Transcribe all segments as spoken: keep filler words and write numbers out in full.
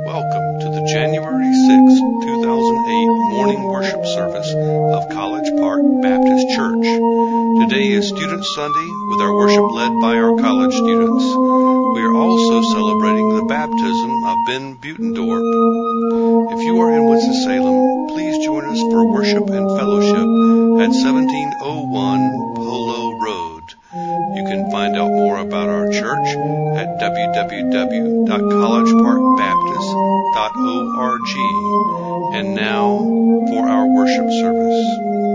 Welcome to the January sixth, two thousand eight morning worship service of College Park Baptist Church. Today is Student Sunday with our worship led by our college students. We are also celebrating the baptism of Ben Butendorp. If you are in Winston-Salem, please join us for worship and fellowship at seventeen oh one Polo Road. You can find out more about our church at w w w dot college park baptist dot org. And now for our worship service.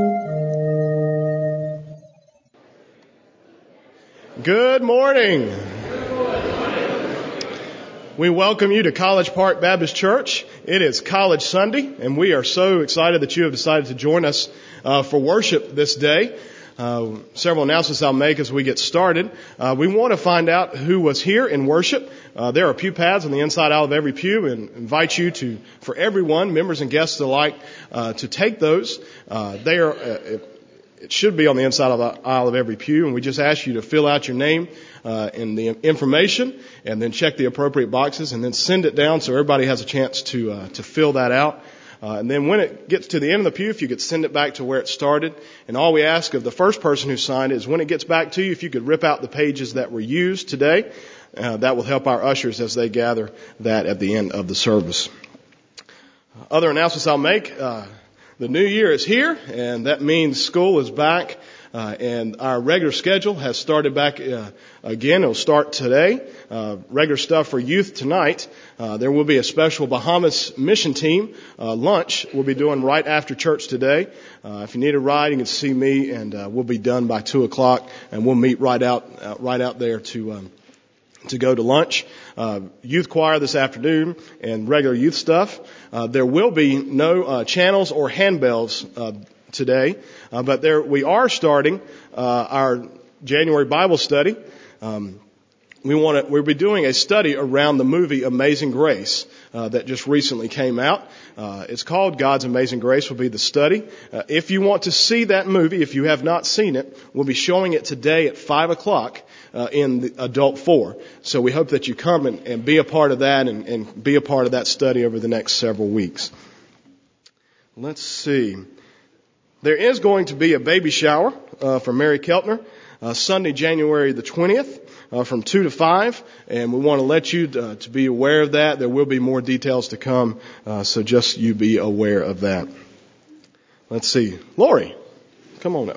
Good morning. We welcome you to College Park Baptist Church. It is College Sunday, and we are so excited that you have decided to join us uh, for worship this day. Uh, several announcements I'll make as we get started. Uh, we want to find out who was here in worship. Uh, there are pew pads on the inside aisle of every pew, and invite you to, for everyone, members and guests alike, uh, to take those. Uh, they are, uh, it, it should be on the inside of the aisle of every pew, and we just ask you to fill out your name uh, and the information, and then check the appropriate boxes, and then send it down so everybody has a chance to uh, to fill that out. Uh, and then when it gets to the end of the pew, if you could send it back to where it started. And all we ask of the first person who signed is when it gets back to you, if you could rip out the pages that were used today. Uh, that will help our ushers as they gather that at the end of the service. Other announcements I'll make. Uh, the new year is here, and that means school is back. Uh, and our regular schedule has started back uh, again. It'll start today. Uh, regular stuff for youth tonight. Uh, there will be a special Bahamas mission team uh, lunch we'll be doing right after church today. Uh, if you need a ride, you can see me, and uh, we'll be done by two o'clock, and we'll meet right out uh, right out there to um, to go to lunch. Uh, youth choir this afternoon and regular youth stuff. Uh, there will be no uh, channels or handbells uh, today, uh, but there we are starting uh, our January Bible study. Um, we want to we'll be doing a study around the movie Amazing Grace uh, that just recently came out. Uh, it's called God's Amazing Grace. Will be the study. Uh, if you want to see that movie, if you have not seen it, we'll be showing it today at five o'clock uh, in the adult four. So we hope that you come and, and be a part of that and, and be a part of that study over the next several weeks. Let's see. There is going to be a baby shower uh, for Mary Keltner uh, Sunday, January the twentieth uh, from two to five, and we want to let you uh, to be aware of that. There will be more details to come, uh, so just you be aware of that. Let's see. Lori, come on up.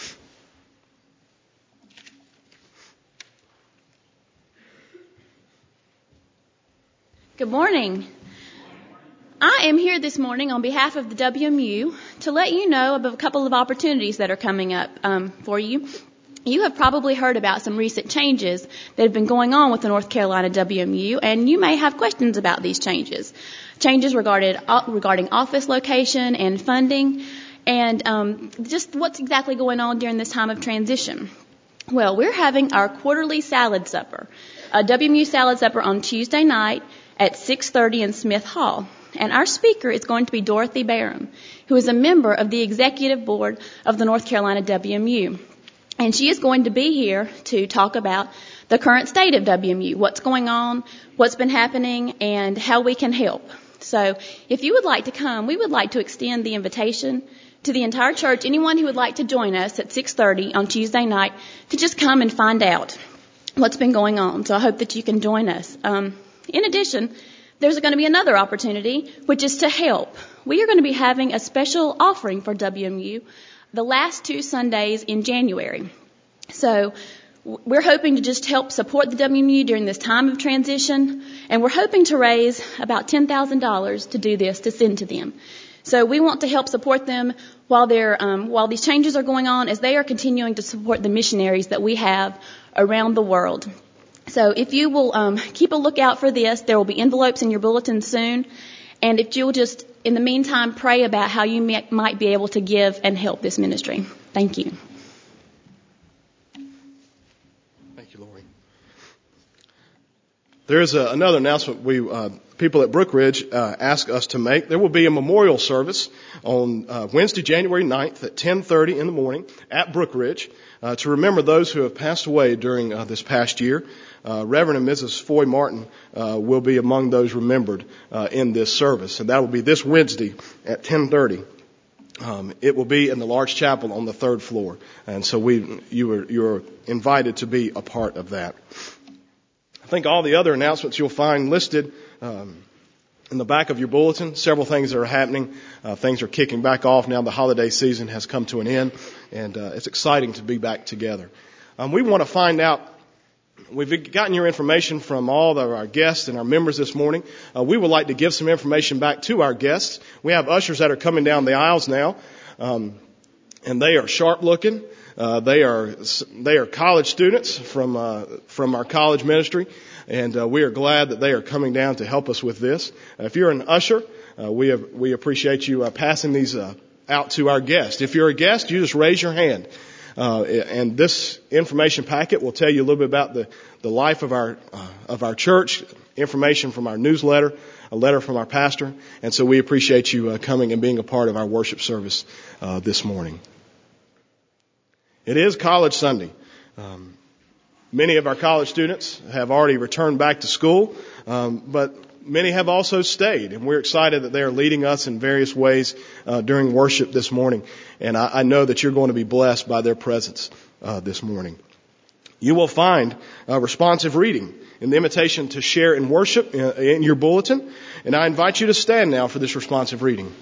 Good morning. I am here this morning on behalf of the W M U to let you know about a couple of opportunities that are coming up um, for you. You have probably heard about some recent changes that have been going on with the North Carolina W M U, and you may have questions about these changes. Changes regarding, uh, regarding office location and funding, and um, just what's exactly going on during this time of transition. Well, we're having our quarterly salad supper, a W M U salad supper on Tuesday night at six thirty in Smith Hall. And our speaker is going to be Dorothy Barham, who is a member of the executive board of the North Carolina W M U. And she is going to be here to talk about the current state of W M U, what's going on, what's been happening, and how we can help. So if you would like to come, we would like to extend the invitation to the entire church, anyone who would like to join us at six thirty on Tuesday night, to just come and find out what's been going on. So I hope that you can join us. Um, in addition, there's going to be another opportunity, which is to help. We are going to be having a special offering for W M U the last two Sundays in January. So we're hoping to just help support the W M U during this time of transition, and we're hoping to raise about ten thousand dollars to do this, to send to them. So we want to help support them while they're um, while these changes are going on, as they are continuing to support the missionaries that we have around the world. So if you will um, keep a lookout for this, there will be envelopes in your bulletin soon. And if you'll just, in the meantime, pray about how you may, might be able to give and help this ministry. Thank you. Thank you, Lori. There is a, another announcement we uh, people at Brookridge uh, ask us to make. There will be a memorial service on uh, Wednesday, January ninth at ten thirty in the morning at Brookridge uh, to remember those who have passed away during uh, this past year. uh, Reverend and Missus Foy Martin uh, will be among those remembered uh, in this service. And that will be this Wednesday at ten thirty. Um, it will be in the large chapel on the third floor. And so we, you are, you're invited to be a part of that. I think all the other announcements you'll find listed um, in the back of your bulletin. Several things that are happening. Uh, things are kicking back off now. The holiday season has come to an end, and uh, it's exciting to be back together. Um, we want to find out. We've gotten your information from all of our guests and our members this morning. Uh, we would like to give some information back to our guests. We have ushers that are coming down the aisles now, um, and they are sharp looking. Uh, they are they are college students from uh, from our college ministry, and uh, we are glad that they are coming down to help us with this. Uh, if you're an usher, uh, we have, we appreciate you uh, passing these uh, out to our guests. If you're a guest, you just raise your hand. Uh, and this information packet will tell you a little bit about the, the life of our, uh, of our church, information from our newsletter, a letter from our pastor. And so we appreciate you uh, coming and being a part of our worship service, uh, this morning. It is College Sunday. Um, many of our college students have already returned back to school, um, but many have also stayed, and we're excited that they are leading us in various ways uh, during worship this morning. And I, I know that you're going to be blessed by their presence uh, this morning. You will find uh, responsive reading in the invitation to share in worship in, in your bulletin, and I invite you to stand now for this responsive reading.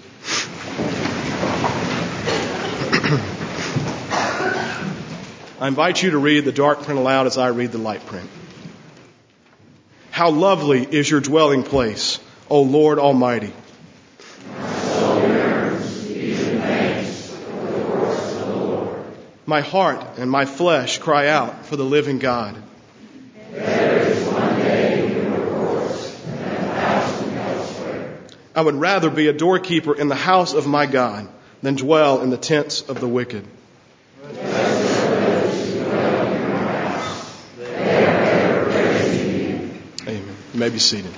I invite you to read the dark print aloud as I read the light print. How lovely is your dwelling place, O Lord Almighty. My heart and my flesh cry out for the living God. There is one day in your courts and a thousand elsewhere. I would rather be a doorkeeper in the house of my God than dwell in the tents of the wicked. Amen. You may be seated.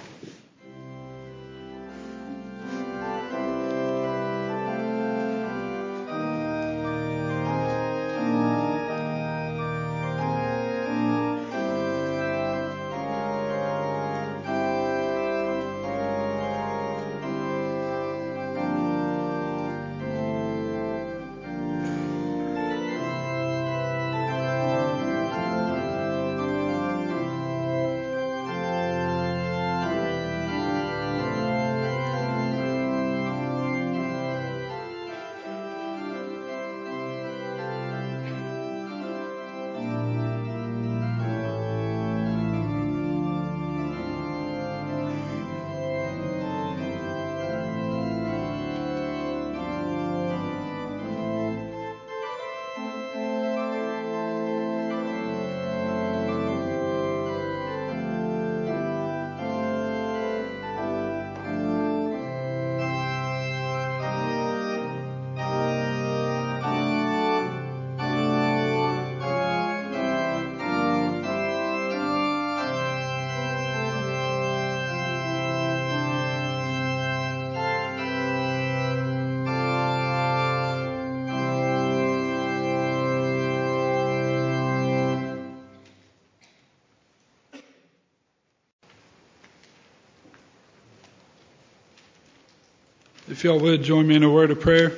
If y'all would join me in a word of prayer.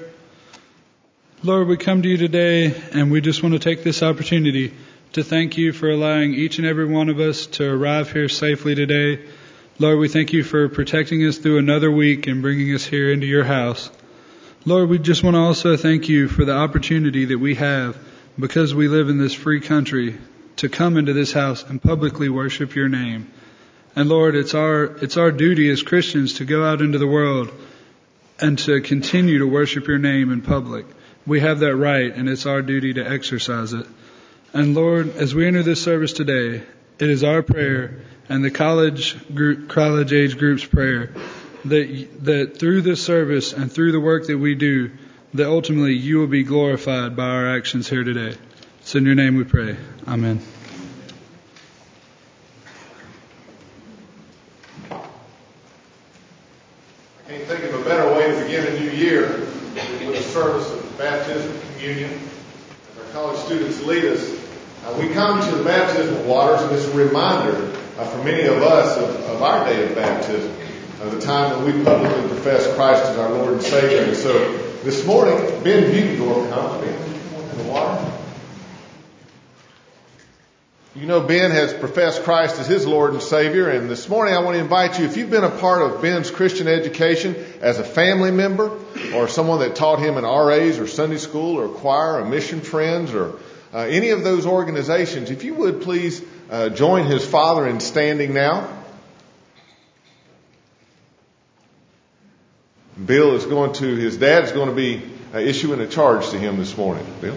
Lord, we come to you today and we just want to take this opportunity to thank you for allowing each and every one of us to arrive here safely today. Lord, we thank you for protecting us through another week and bringing us here into your house. Lord, we just want to also thank you for the opportunity that we have, because we live in this free country, to come into this house and publicly worship your name. And Lord, it's our, it's our duty as Christians to go out into the world and to continue to worship your name in public. We have that right, and it's our duty to exercise it. And Lord, as we enter this service today, it is our prayer and the college group, college age group's prayer that that through this service and through the work that we do, that ultimately you will be glorified by our actions here today. It's in your name we pray. Amen. I can't think of a better way to begin a new year than with a service of baptism, communion. As our college students lead us Uh, we come to the baptismal waters, and it's a reminder uh, for many of us of, of our day of baptism, uh, the time when we publicly profess Christ as our Lord and Savior. And so this morning, Ben Butendorf comes in the water. You know, Ben has professed Christ as his Lord and Savior, and this morning I want to invite you, if you've been a part of Ben's Christian education as a family member, or someone that taught him in R A's or Sunday school or choir or mission friends or uh, any of those organizations, if you would please uh, join his father in standing now. Bill is going to, his dad is going to be uh, issuing a charge to him this morning. Bill?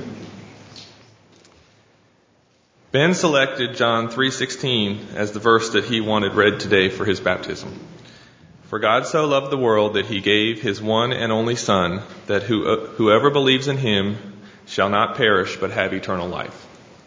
Ben selected John three sixteen as the verse that he wanted read today for his baptism. For God so loved the world that he gave his one and only Son, that who, uh, whoever believes in him shall not perish but have eternal life.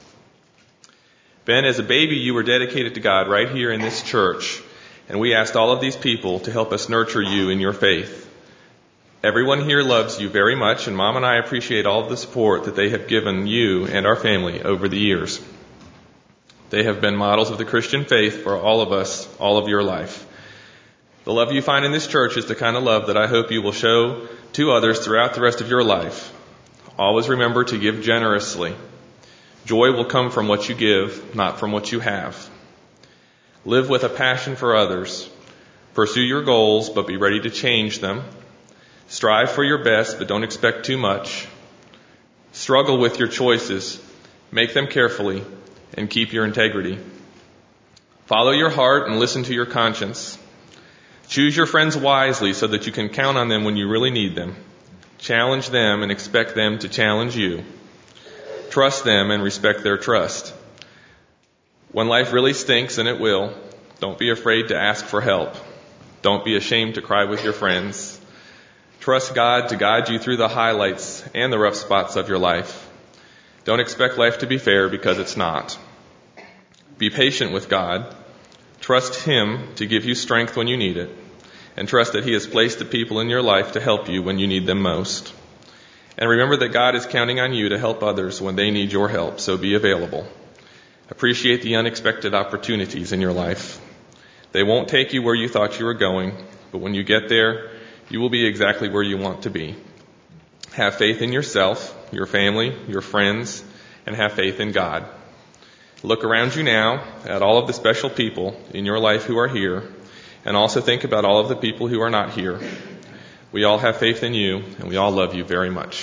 Ben, as a baby, you were dedicated to God right here in this church, and we asked all of these people to help us nurture you in your faith. Everyone here loves you very much, and Mom and I appreciate all of the support that they have given you and our family over the years. They have been models of the Christian faith for all of us, all of your life. The love you find in this church is the kind of love that I hope you will show to others throughout the rest of your life. Always remember to give generously. Joy will come from what you give, not from what you have. Live with a passion for others. Pursue your goals, but be ready to change them. Strive for your best, but don't expect too much. Struggle with your choices. Make them carefully. And keep your integrity. Follow your heart and listen to your conscience. Choose your friends wisely so that you can count on them when you really need them. Challenge them and expect them to challenge you. Trust them and respect their trust. When life really stinks, and it will, don't be afraid to ask for help. Don't be ashamed to cry with your friends. Trust God to guide you through the highlights and the rough spots of your life. Don't expect life to be fair, because it's not. Be patient with God. Trust Him to give you strength when you need it. And trust that He has placed the people in your life to help you when you need them most. And remember that God is counting on you to help others when they need your help, so be available. Appreciate the unexpected opportunities in your life. They won't take you where you thought you were going, but when you get there, you will be exactly where you want to be. Have faith in yourself, your family, your friends, and have faith in God. Look around you now at all of the special people in your life who are here, and also think about all of the people who are not here. We all have faith in you, and we all love you very much.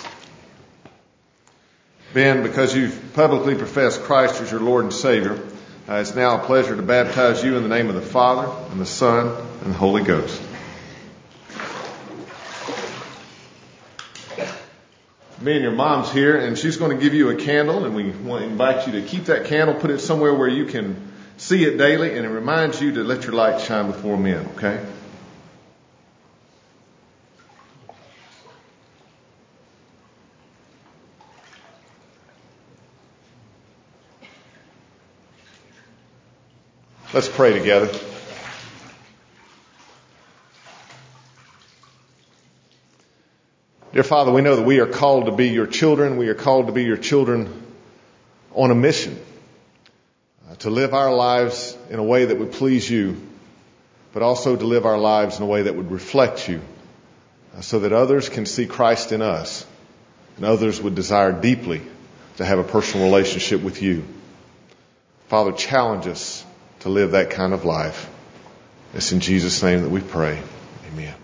Ben, because you've publicly professed Christ as your Lord and Savior, uh, it's now a pleasure to baptize you in the name of the Father, and the Son, and the Holy Ghost. Me and your mom's here, and she's going to give you a candle, and we want to invite you to keep that candle, put it somewhere where you can see it daily, and it reminds you to let your light shine before men, okay? Let's pray together. Dear Father, we know that we are called to be your children. We are called to be your children on a mission, uh, to live our lives in a way that would please you, but also to live our lives in a way that would reflect you, uh, so that others can see Christ in us, and others would desire deeply to have a personal relationship with you. Father, challenge us to live that kind of life. It's in Jesus' name that we pray. Amen.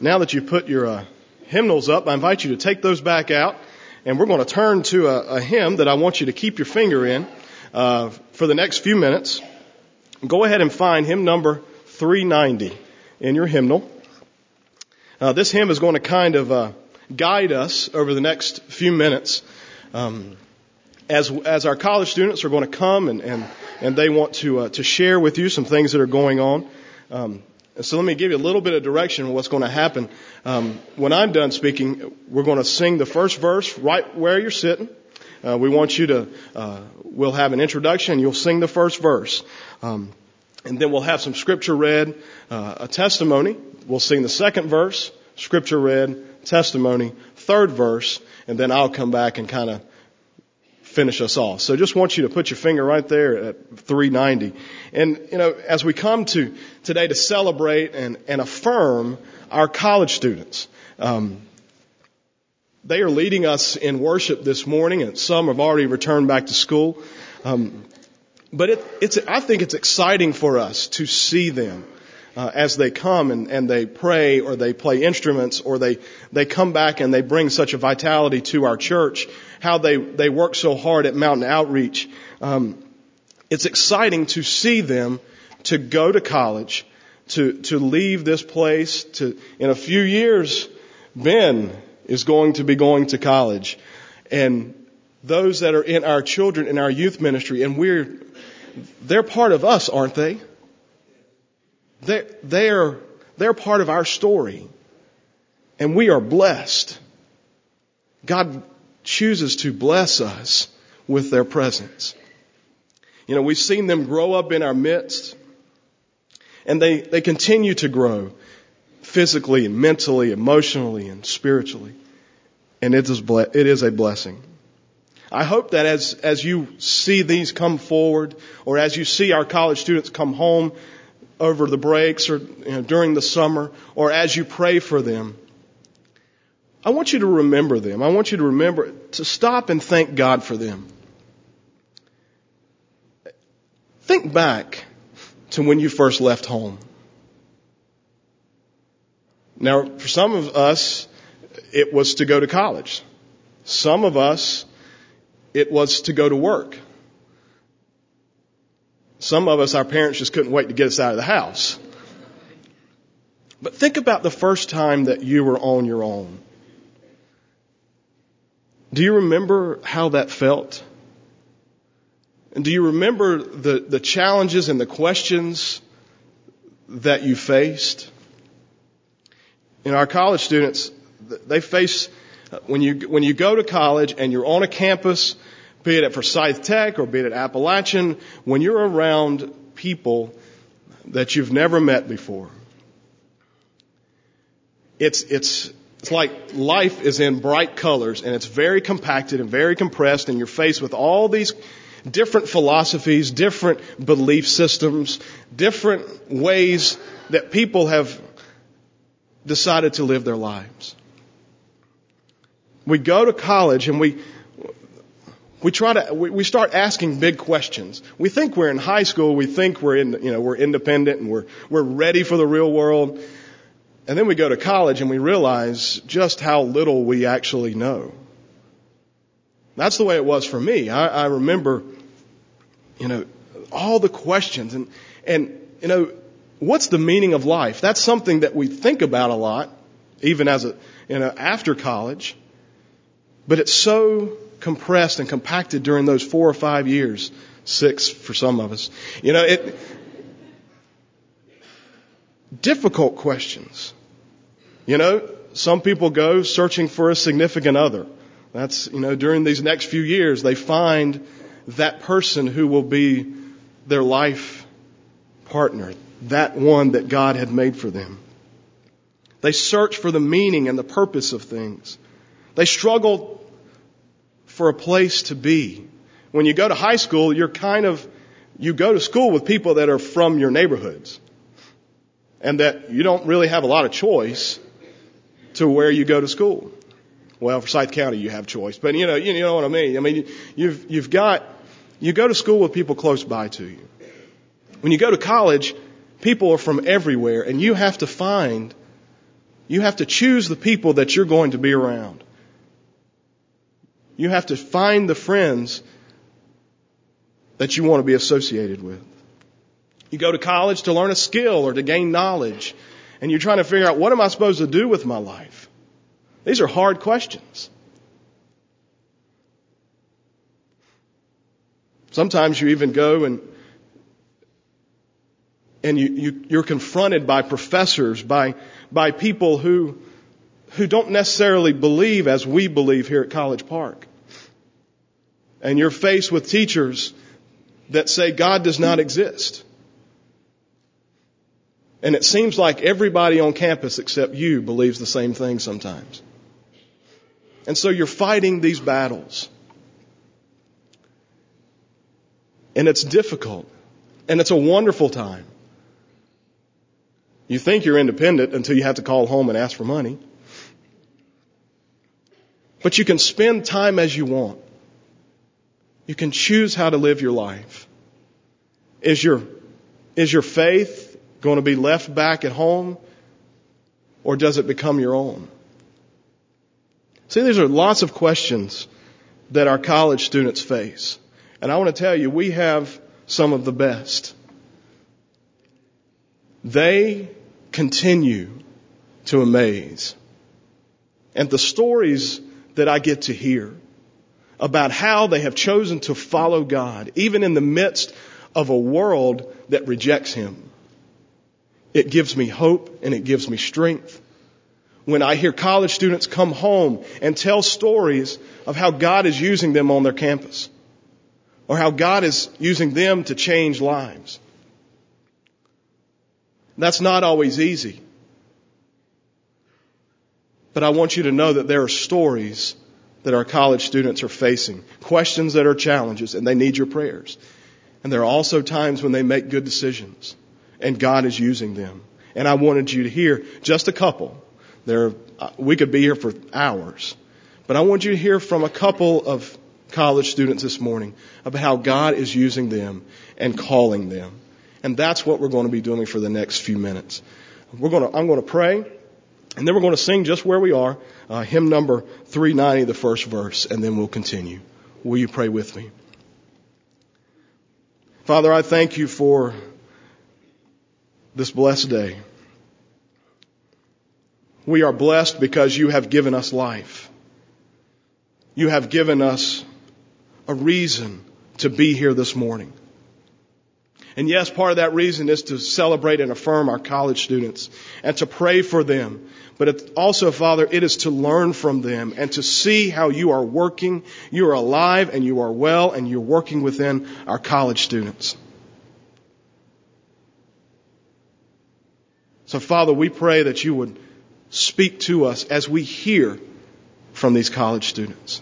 now that you've put your uh, hymnals up, I invite you to take those back out, and we're going to turn to a, a hymn that I want you to keep your finger in uh, for the next few minutes. Go ahead and find hymn number three ninety in your hymnal. Uh, this hymn is going to kind of uh, guide us over the next few minutes um, as as our college students are going to come and and, and they want to uh, to share with you some things that are going on. Um, so let me give you a little bit of direction on what's going to happen. Um, when I'm done speaking, we're going to sing the first verse right where you're sitting. Uh, we want you to, uh, we'll have an introduction and you'll sing the first verse. Um, and then we'll have some scripture read, uh, a testimony. We'll sing the second verse, scripture read, testimony, third verse, and then I'll come back and kind of finish us off. So just want you to put your finger right there at three ninety. And, you know, as we come to today to celebrate and, and affirm our college students, um, they are leading us in worship this morning, and some have already returned back to school. Um, but it, it's, I think it's exciting for us to see them uh, as they come and, and they pray or they play instruments or they, they come back and they bring such a vitality to our church, how they, they work so hard at Mountain Outreach. Um, it's exciting to see them to go to college, to, to leave this place, to, in a few years, Ben is going to be going to college. And those that are in our children, in our youth ministry, and we're, they're part of us, aren't they? They're, they're, they're part of our story. And we are blessed. God chooses to bless us with their presence. You know, we've seen them grow up in our midst, and they, they continue to grow physically and mentally, emotionally and spiritually. And it is, ble- it is a blessing. I hope that as, as you see these come forward, or as you see our college students come home over the breaks or you know, during the summer, or as you pray for them, I want you to remember them. I want you to remember to stop and thank God for them. Think back to when you first left home. Now, for some of us, it was to go to college. Some of us, it was to go to work. Some of us, our parents just couldn't wait to get us out of the house. But think about the first time that you were on your own. Do you remember how that felt? And do you remember the, the challenges and the questions that you faced? You know, our college students, they face, when you, when you go to college and you're on a campus, be it at Forsyth Tech or be it at Appalachian, when you're around people that you've never met before, it's, it's, it's like life is in bright colors and it's very compacted and very compressed, and you're faced with all these different philosophies, different belief systems, different ways that people have decided to live their lives. We go to college and we we try to we, we start asking big questions. We think we're in high school. We think we're in you know we're independent and we're we're ready for the real world. And then we go to college and we realize just how little we actually know. That's the way it was for me. I, I remember, you know, all the questions and and you know. What's the meaning of life? That's something that we think about a lot, even as a, you know, after college. But it's so compressed and compacted during those four or five years, six for some of us. You know, it, difficult questions. You know, some people go searching for a significant other. That's, you know, during these next few years, they find that person who will be their life partner. That one that God had made for them. They search for the meaning and the purpose of things. They struggle for a place to be. When you go to high school, you're kind of, you go to school with people that are from your neighborhoods. And that you don't really have a lot of choice to where you go to school. Well, for Forsyth County, you have choice. But you know, you know what I mean? I mean, you've, you've got, you go to school with people close by to you. When you go to college, people are from everywhere, and you have to find You have to choose the people that you're going to be around. You have to find the friends that you want to be associated with. You go to college to learn a skill or to gain knowledge, and you're trying to figure out, what am I supposed to do with my life? These are hard questions. Sometimes you even go and and you, you, you're confronted by professors, by by people who who don't necessarily believe as we believe here at College Park. And you're faced with teachers that say God does not exist. And it seems like everybody on campus except you believes the same thing sometimes. And so you're fighting these battles. And it's difficult. And it's a wonderful time. You think you're independent until you have to call home and ask for money. But you can spend time as you want. You can choose how to live your life. Is your, is your faith going to be left back at home, or does it become your own? See, these are lots of questions that our college students face. And I want to tell you, we have some of the best. They continue to amaze. And the stories that I get to hear about how they have chosen to follow God, even in the midst of a world that rejects Him, it gives me hope and it gives me strength. When I hear college students come home and tell stories of how God is using them on their campus, or how God is using them to change lives. That's not always easy. But I want you to know that there are stories that our college students are facing, questions that are challenges, and they need your prayers. And there are also times when they make good decisions, and God is using them. And I wanted you to hear just a couple. There, we could be here for hours, but I want you to hear from a couple of college students this morning about how God is using them and calling them. And that's what we're going to be doing for the next few minutes. We're going to, I'm going to pray, and then we're going to sing just where we are, uh, hymn number three ninety, the first verse, and then we'll continue. Will you pray with me? Father, I thank you for this blessed day. We are blessed because you have given us life. You have given us a reason to be here this morning. And yes, part of that reason is to celebrate and affirm our college students and to pray for them. But it also, Father, it is to learn from them and to see how you are working. You are alive and you are well and you're working within our college students. So, Father, we pray that you would speak to us as we hear from these college students.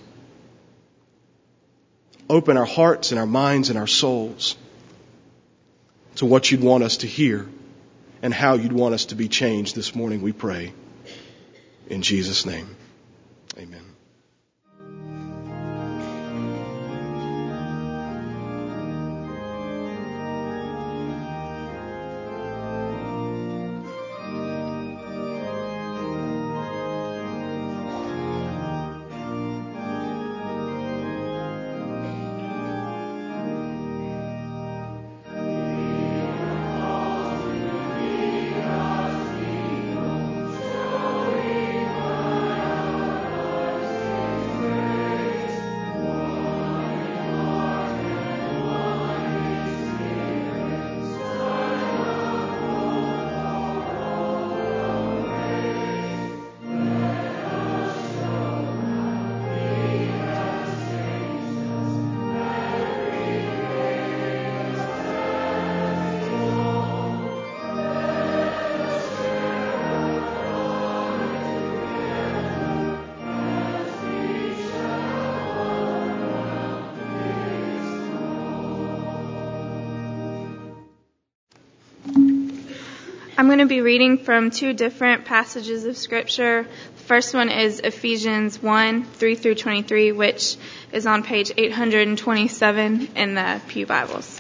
Open our hearts and our minds and our souls to what you'd want us to hear and how you'd want us to be changed this morning, we pray. In Jesus' name, amen. I'm going to be reading from two different passages of Scripture. The first one is Ephesians one, three through twenty-three, which is on page eight hundred twenty-seven in the Pew Bibles.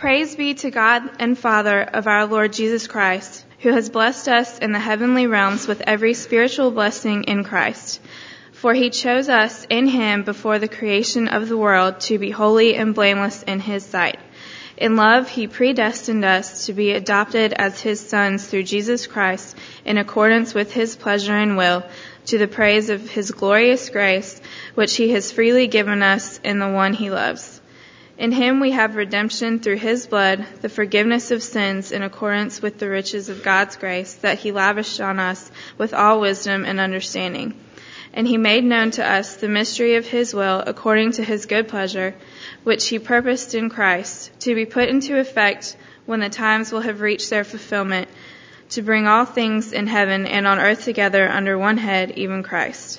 Praise be to God and Father of our Lord Jesus Christ, who has blessed us in the heavenly realms with every spiritual blessing in Christ. For he chose us in him before the creation of the world to be holy and blameless in his sight. In love, he predestined us to be adopted as his sons through Jesus Christ in accordance with his pleasure and will, to the praise of his glorious grace, which he has freely given us in the one he loves. In him we have redemption through his blood, the forgiveness of sins in accordance with the riches of God's grace that he lavished on us with all wisdom and understanding. And he made known to us the mystery of his will according to his good pleasure, which he purposed in Christ, to be put into effect when the times will have reached their fulfillment, to bring all things in heaven and on earth together under one head, even Christ.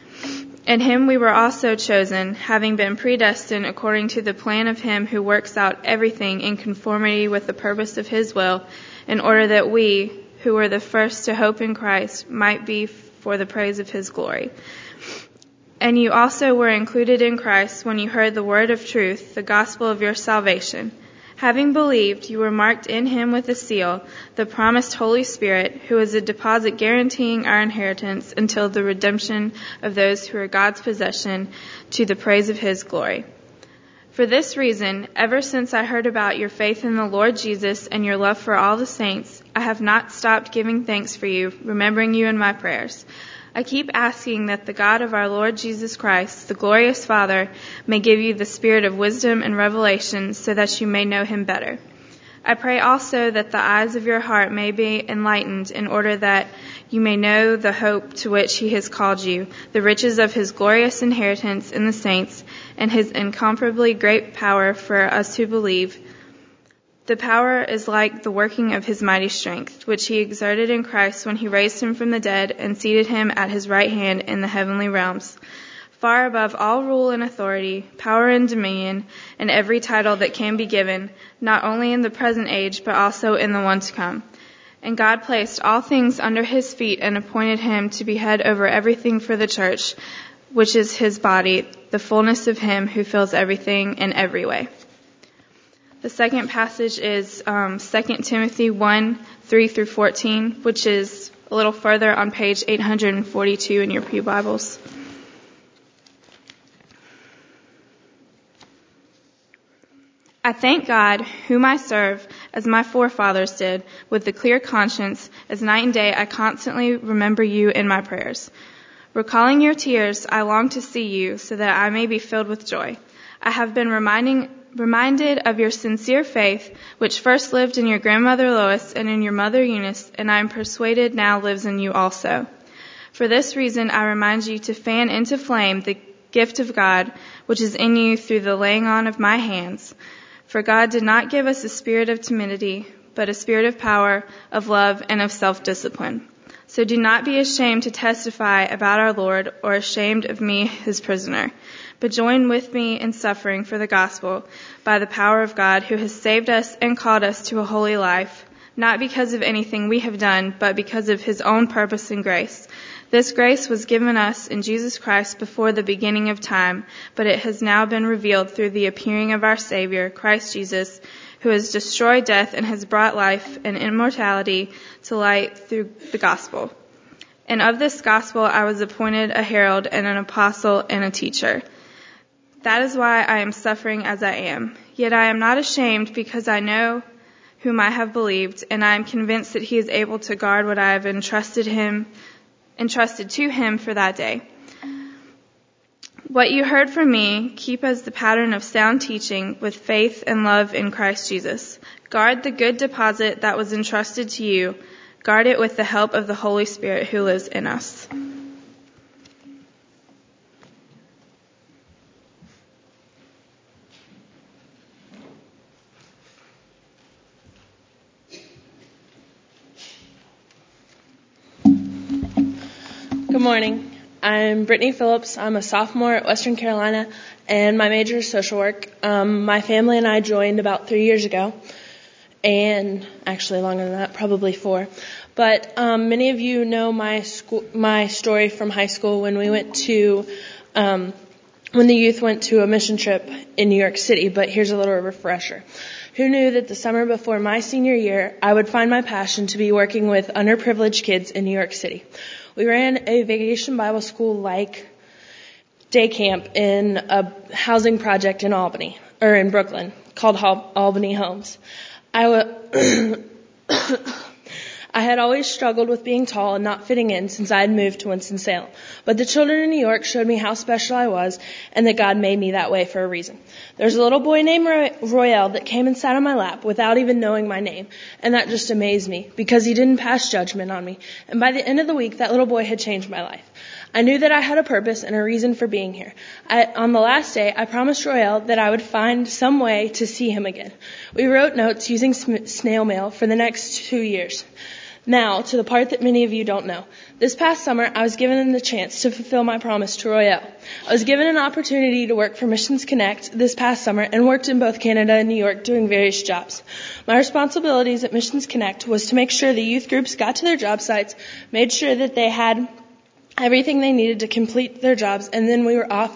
In him we were also chosen, having been predestined according to the plan of him who works out everything in conformity with the purpose of his will, in order that we, who were the first to hope in Christ, might be for the praise of his glory. And you also were included in Christ when you heard the word of truth, the gospel of your salvation. Having believed, you were marked in him with a seal, the promised Holy Spirit, who is a deposit guaranteeing our inheritance until the redemption of those who are God's possession, to the praise of his glory. For this reason, ever since I heard about your faith in the Lord Jesus and your love for all the saints, I have not stopped giving thanks for you, remembering you in my prayers. I keep asking that the God of our Lord Jesus Christ, the glorious Father, may give you the spirit of wisdom and revelation so that you may know him better. I pray also that the eyes of your heart may be enlightened in order that you may know the hope to which he has called you, the riches of his glorious inheritance in the saints, and his incomparably great power for us who believe. The power is like the working of his mighty strength, which he exerted in Christ when he raised him from the dead and seated him at his right hand in the heavenly realms, far above all rule and authority, power and dominion, and every title that can be given, not only in the present age, but also in the one to come. And God placed all things under his feet and appointed him to be head over everything for the church, which is his body, the fullness of him who fills everything in every way. The second passage is um, Second Timothy one, three through fourteen, which is a little further on page eight hundred forty-two in your Pew Bibles. I thank God, whom I serve, as my forefathers did, with a clear conscience, as night and day I constantly remember you in my prayers. Recalling your tears, I long to see you, so that I may be filled with joy. I have been reminding reminded of your sincere faith, which first lived in your grandmother Lois and in your mother Eunice, and I am persuaded now lives in you also. For this reason, I remind you to fan into flame the gift of God, which is in you through the laying on of my hands. For God did not give us a spirit of timidity, but a spirit of power, of love, and of self-discipline. So do not be ashamed to testify about our Lord, or ashamed of me, his prisoner, but join with me in suffering for the gospel by the power of God, who has saved us and called us to a holy life, not because of anything we have done, but because of his own purpose and grace. This grace was given us in Jesus Christ before the beginning of time, but it has now been revealed through the appearing of our Savior, Christ Jesus, who has destroyed death and has brought life and immortality to light through the gospel. And of this gospel I was appointed a herald and an apostle and a teacher. That is why I am suffering as I am. Yet I am not ashamed, because I know whom I have believed, and I am convinced that he is able to guard what I have entrusted him, entrusted to him for that day. What you heard from me, keep as the pattern of sound teaching with faith and love in Christ Jesus. Guard the good deposit that was entrusted to you. Guard it with the help of the Holy Spirit who lives in us. Good morning. I'm Brittany Phillips. I'm a sophomore at Western Carolina, and my major is social work. Um, my family and I joined about three years ago, and actually longer than that, probably four. But um, many of you know my school, my story from high school when we went to, um, when the youth went to a mission trip in New York City. But here's a little refresher. Who knew that the summer before my senior year, I would find my passion to be working with underprivileged kids in New York City. We ran a vacation Bible school-like day camp in a housing project in Albany, or in Brooklyn, called Al- Albany Homes. I w- I had always struggled with being tall and not fitting in since I had moved to Winston-Salem. But the children in New York showed me how special I was and that God made me that way for a reason. There's a little boy named Roy- Royale that came and sat on my lap without even knowing my name. And that just amazed me because he didn't pass judgment on me. And by the end of the week, that little boy had changed my life. I knew that I had a purpose and a reason for being here. I, on the last day, I promised Royale that I would find some way to see him again. We wrote notes using sm- snail mail for the next two years. Now, to the part that many of you don't know. This past summer, I was given the chance to fulfill my promise to Royale. I was given an opportunity to work for Missions Connect this past summer and worked in both Canada and New York doing various jobs. My responsibilities at Missions Connect was to make sure the youth groups got to their job sites, made sure that they had everything they needed to complete their jobs, and then we were off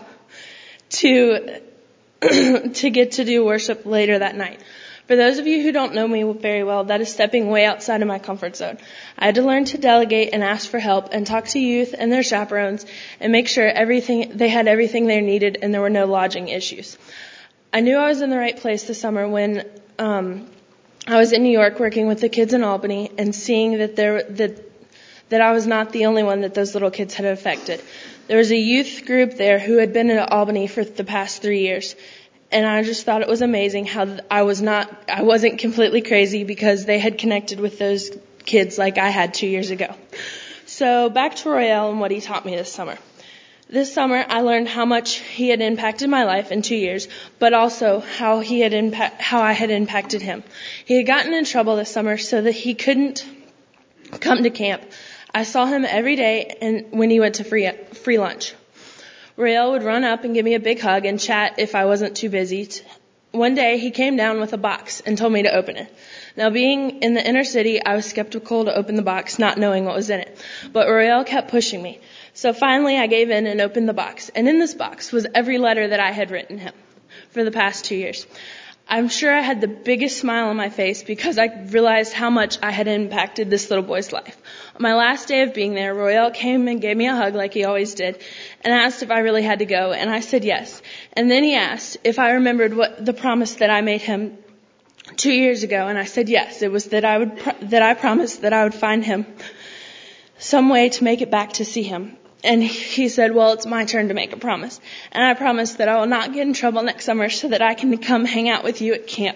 to to get to do worship later that night. For those of you who don't know me very well, that is stepping way outside of my comfort zone. I had to learn to delegate and ask for help and talk to youth and their chaperones and make sure everything they had everything they needed and there were no lodging issues. I knew I was in the right place this summer when um, I was in New York working with the kids in Albany and seeing that there that that I was not the only one that those little kids had affected. There was a youth group there who had been in Albany for the past three years. And I just thought it was amazing how I was not, I wasn't completely crazy because they had connected with those kids like I had two years ago. So back to Royale and what he taught me this summer. This summer, I learned how much he had impacted my life in two years, but also how he had impact, how I had impacted him. He had gotten in trouble this summer so that he couldn't come to camp. I saw him every day and when he went to free, free lunch. Royale would run up and give me a big hug and chat if I wasn't too busy. One day, he came down with a box and told me to open it. Now, being in the inner city, I was skeptical to open the box, not knowing what was in it. But Royale kept pushing me. So finally, I gave in and opened the box. And in this box was every letter that I had written him for the past two years. I'm sure I had the biggest smile on my face because I realized how much I had impacted this little boy's life. On my last day of being there, Royale came and gave me a hug like he always did and asked if I really had to go, and I said yes. And then he asked if I remembered what the promise that I made him two years ago, and I said yes. It was that I would that I promised that I would find him some way to make it back to see him. And he said, well, it's my turn to make a promise. And I promised that I will not get in trouble next summer so that I can come hang out with you at camp.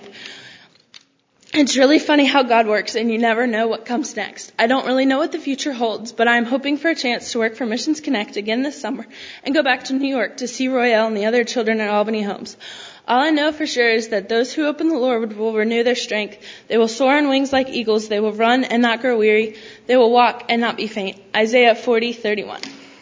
It's really funny how God works, and you never know what comes next. I don't really know what the future holds, but I'm hoping for a chance to work for Missions Connect again this summer and go back to New York to see Royale and the other children at Albany Homes. All I know for sure is that those who open the Lord will renew their strength. They will soar on wings like eagles. They will run and not grow weary. They will walk and not be faint. Isaiah forty thirty-one.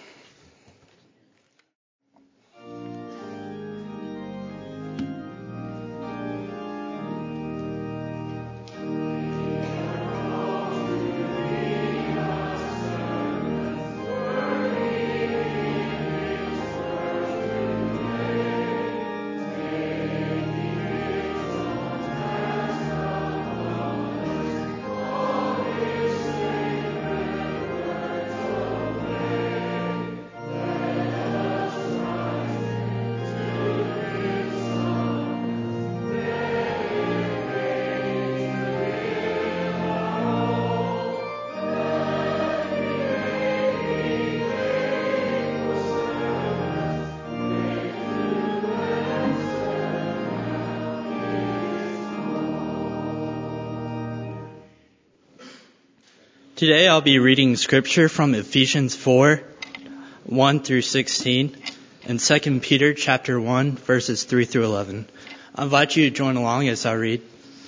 Today I'll be reading scripture from Ephesians four, one through sixteen, and Second Peter chapter one, verses three through eleven. I invite you to join along as I read.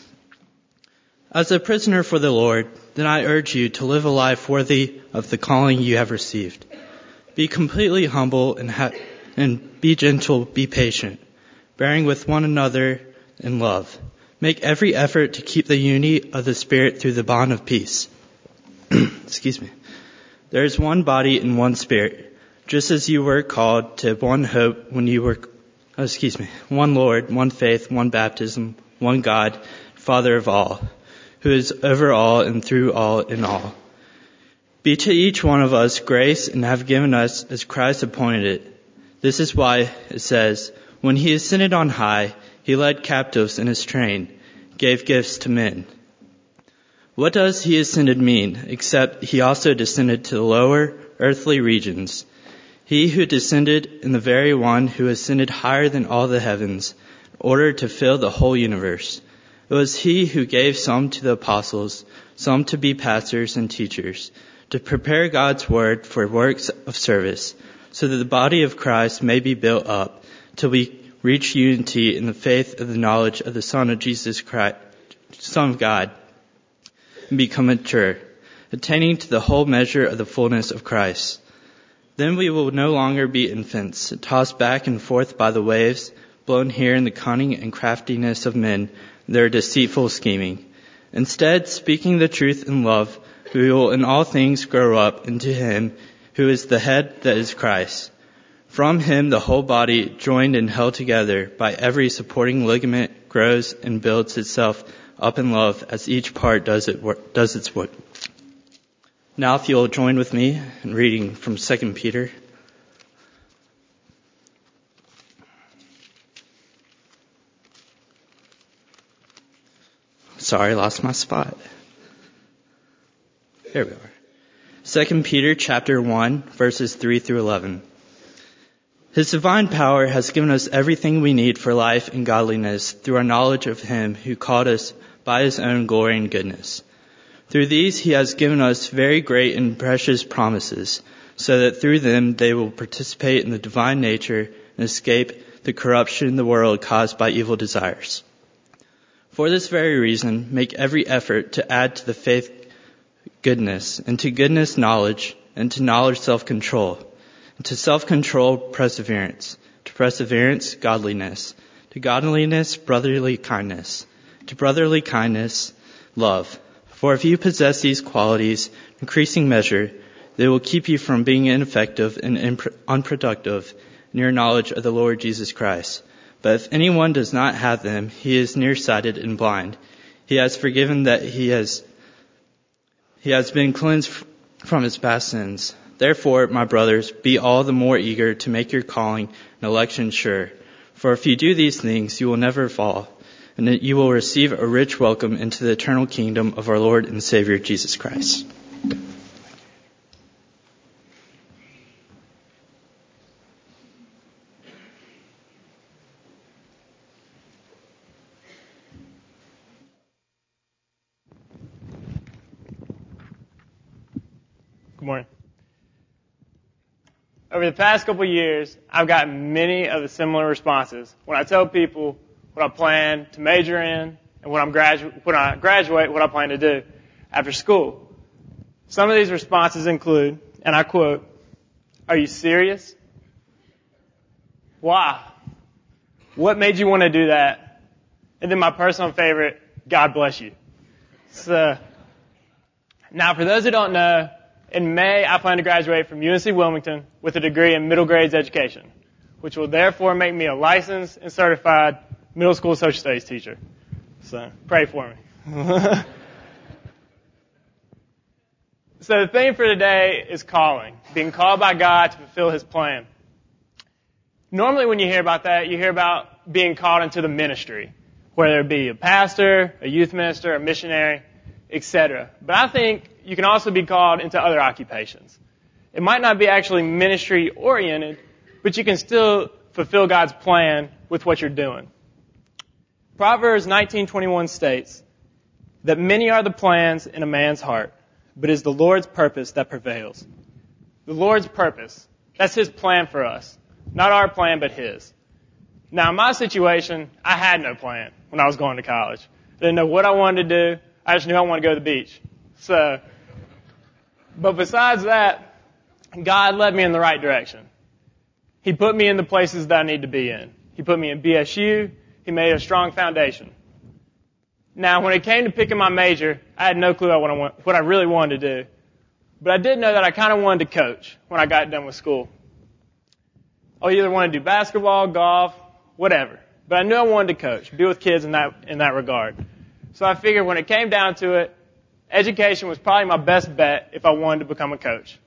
As a prisoner for the Lord, then I urge you to live a life worthy of the calling you have received. Be completely humble and, ha- and be gentle, be patient, bearing with one another in love. Make every effort to keep the unity of the Spirit through the bond of peace. Excuse me. There is one body and one Spirit, just as you were called to one hope when you were, oh, excuse me, one Lord, one faith, one baptism, one God, Father of all, who is over all and through all in all. Be to each one of us grace and have given us as Christ appointed it. This is why it says, when he ascended on high, he led captives in his train, gave gifts to men. What does he ascended mean, except he also descended to the lower earthly regions? He who descended in the very one who ascended higher than all the heavens, in order to fill the whole universe. It was he who gave some to the apostles, some to be pastors and teachers, to prepare God's word for works of service, so that the body of Christ may be built up, till we reach unity in the faith of the knowledge of the Son of Jesus Christ, Son of God, and become mature, attaining to the whole measure of the fullness of Christ. Then we will no longer be infants, tossed back and forth by the waves, blown here in the cunning and craftiness of men, their deceitful scheming. Instead, speaking the truth in love, we will in all things grow up into him who is the head, that is Christ. From him the whole body, joined and held together by every supporting ligament, grows and builds itself up in love as each part does it does its work. Now if you'll join with me in reading from Second Peter. Sorry, lost my spot. Here we are. Second Peter chapter one, verses three through eleven. His divine power has given us everything we need for life and godliness through our knowledge of him who called us by his own glory and goodness. Through these he has given us very great and precious promises, so that through them they will participate in the divine nature and escape the corruption in the world caused by evil desires. For this very reason, make every effort to add to the faith goodness, and to goodness knowledge, and to knowledge self-control, and to self-control perseverance, to perseverance godliness, to godliness brotherly kindness, to brotherly kindness love. For if you possess these qualities in increasing measure, they will keep you from being ineffective and impr- unproductive in your knowledge of the Lord Jesus Christ. But if anyone does not have them, he is nearsighted and blind. He has forgiven that he has he has been cleansed from his past sins. Therefore, my brothers, be all the more eager to make your calling and election sure. For if you do these things, you will never fall, and that you will receive a rich welcome into the eternal kingdom of our Lord and Savior Jesus Christ. Good morning. Over the past couple of years, I've gotten many of the similar responses when I tell people what I plan to major in and when I'm gradu- when I graduate, what I plan to do after school. Some of these responses include, and I quote, "Are you serious? Why? What made you want to do that?" And then my personal favorite, "God bless you." So, now for those who don't know, in May, I plan to graduate from U N C Wilmington with a degree in middle grades education, which will therefore make me a licensed and certified middle school social studies teacher. So, pray for me. So the theme for today is calling, being called by God to fulfill his plan. Normally when you hear about that, you hear about being called into the ministry, whether it be a pastor, a youth minister, a missionary, et cetera. But I think you can also be called into other occupations. It might not be actually ministry oriented, but you can still fulfill God's plan with what you're doing. Proverbs nineteen twenty-one states that many are the plans in a man's heart, but it is the Lord's purpose that prevails. The Lord's purpose. That's his plan for us. Not our plan, but his. Now, in my situation, I had no plan when I was going to college. I didn't know what I wanted to do. I just knew I wanted to go to the beach. So, but besides that, God led me in the right direction. He put me in the places that I need to be in. He put me in B S U. He made a strong foundation. Now, when it came to picking my major, I had no clue what I, want, what I really wanted to do. But I did know that I kind of wanted to coach when I got done with school. I either wanted to do basketball, golf, whatever. but I knew I wanted to coach, be with kids in that in that regard. So I figured when it came down to it, education was probably my best bet if I wanted to become a coach.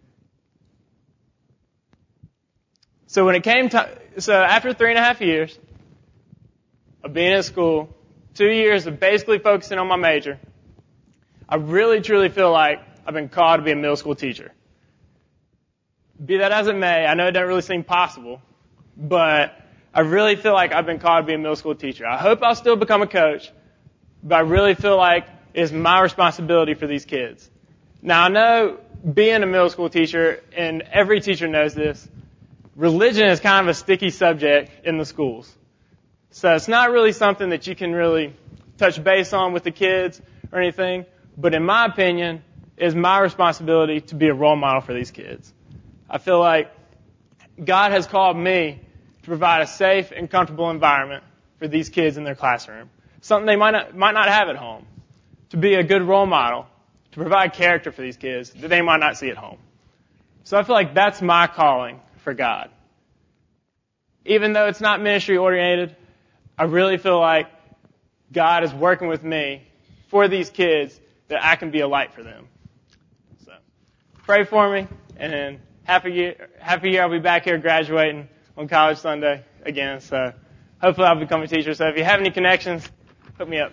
So when it came to, so after three and a half years of being in school, two years of basically focusing on my major, I really truly feel like I've been called to be a middle school teacher. Be that as it may, I know it doesn't really seem possible, but I really feel like I've been called to be a middle school teacher. I hope I'll still become a coach, but I really feel like it's my responsibility for these kids. Now, I know being a middle school teacher, and every teacher knows this, religion is kind of a sticky subject in the schools. So it's not really something that you can really touch base on with the kids or anything, but in my opinion, it's my responsibility to be a role model for these kids. I feel like God has called me to provide a safe and comfortable environment for these kids in their classroom, something they might not, might not have at home, to be a good role model, to provide character for these kids that they might not see at home. So I feel like that's my calling for God. Even though it's not ministry oriented, I really feel like God is working with me for these kids that I can be a light for them. So pray for me, and then half a year, half a year I'll be back here graduating on College Sunday again. So hopefully I'll become a teacher. So if you have any connections, hook me up.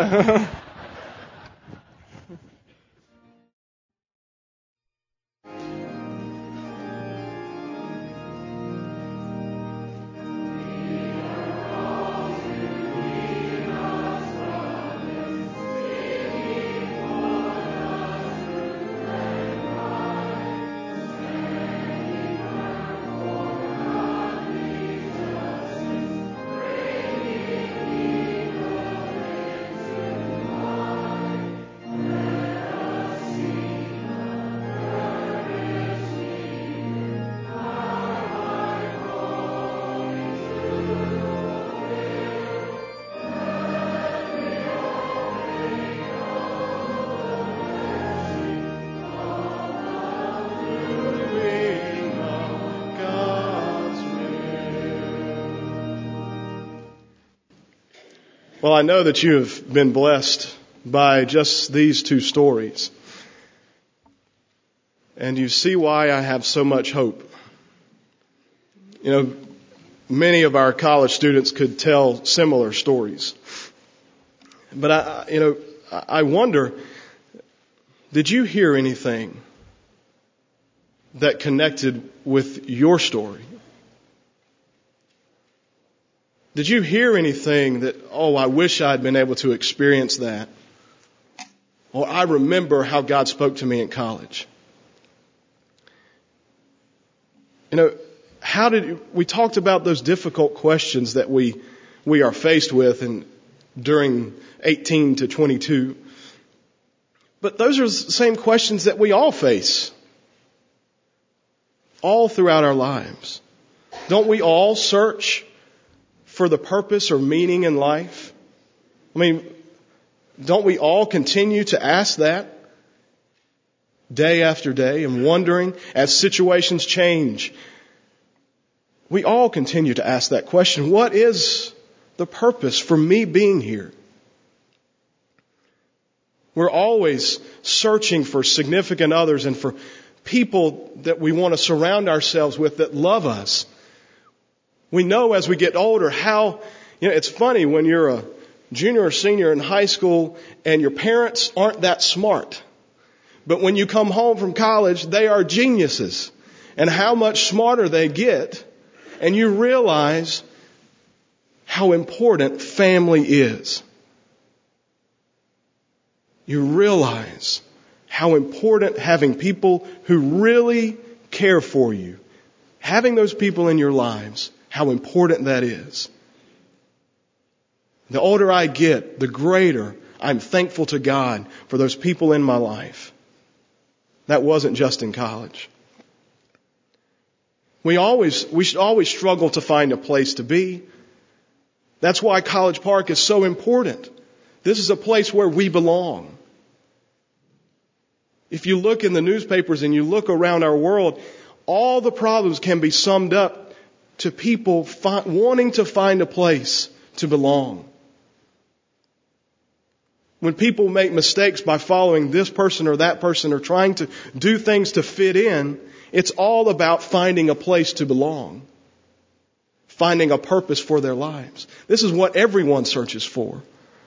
Well, I know that you have been blessed by just these two stories. And you see why I have so much hope. You know, many of our college students could tell similar stories. But I, you know, I wonder, did you hear anything that connected with your story? Did you hear anything that, oh, I wish I'd been able to experience that? Or I remember how God spoke to me in college. You know, how did you, we talked about those difficult questions that we we are faced with in, during eighteen to twenty-two. But those are the same questions that we all face all throughout our lives. Don't we all search for the purpose or meaning in life? I mean, don't we all continue to ask that day after day and wondering as situations change? We all continue to ask that question. What is the purpose for me being here? We're always searching for significant others and for people that we want to surround ourselves with that love us. We know as we get older how, you know, it's funny when you're a junior or senior in high school and your parents aren't that smart. But when you come home from college, they are geniuses. And how much smarter they get. And you realize how important family is. You realize how important having people who really care for you, having those people in your lives, how important that is. The older I get, the greater I'm thankful to God for those people in my life. That wasn't just in college. We always, we should always struggle to find a place to be. That's why College Park is so important. This is a place where we belong. If you look in the newspapers and you look around our world, all the problems can be summed up to people fi- wanting to find a place to belong. When people make mistakes by following this person or that person or trying to do things to fit in, it's all about finding a place to belong. Finding a purpose for their lives. This is what everyone searches for.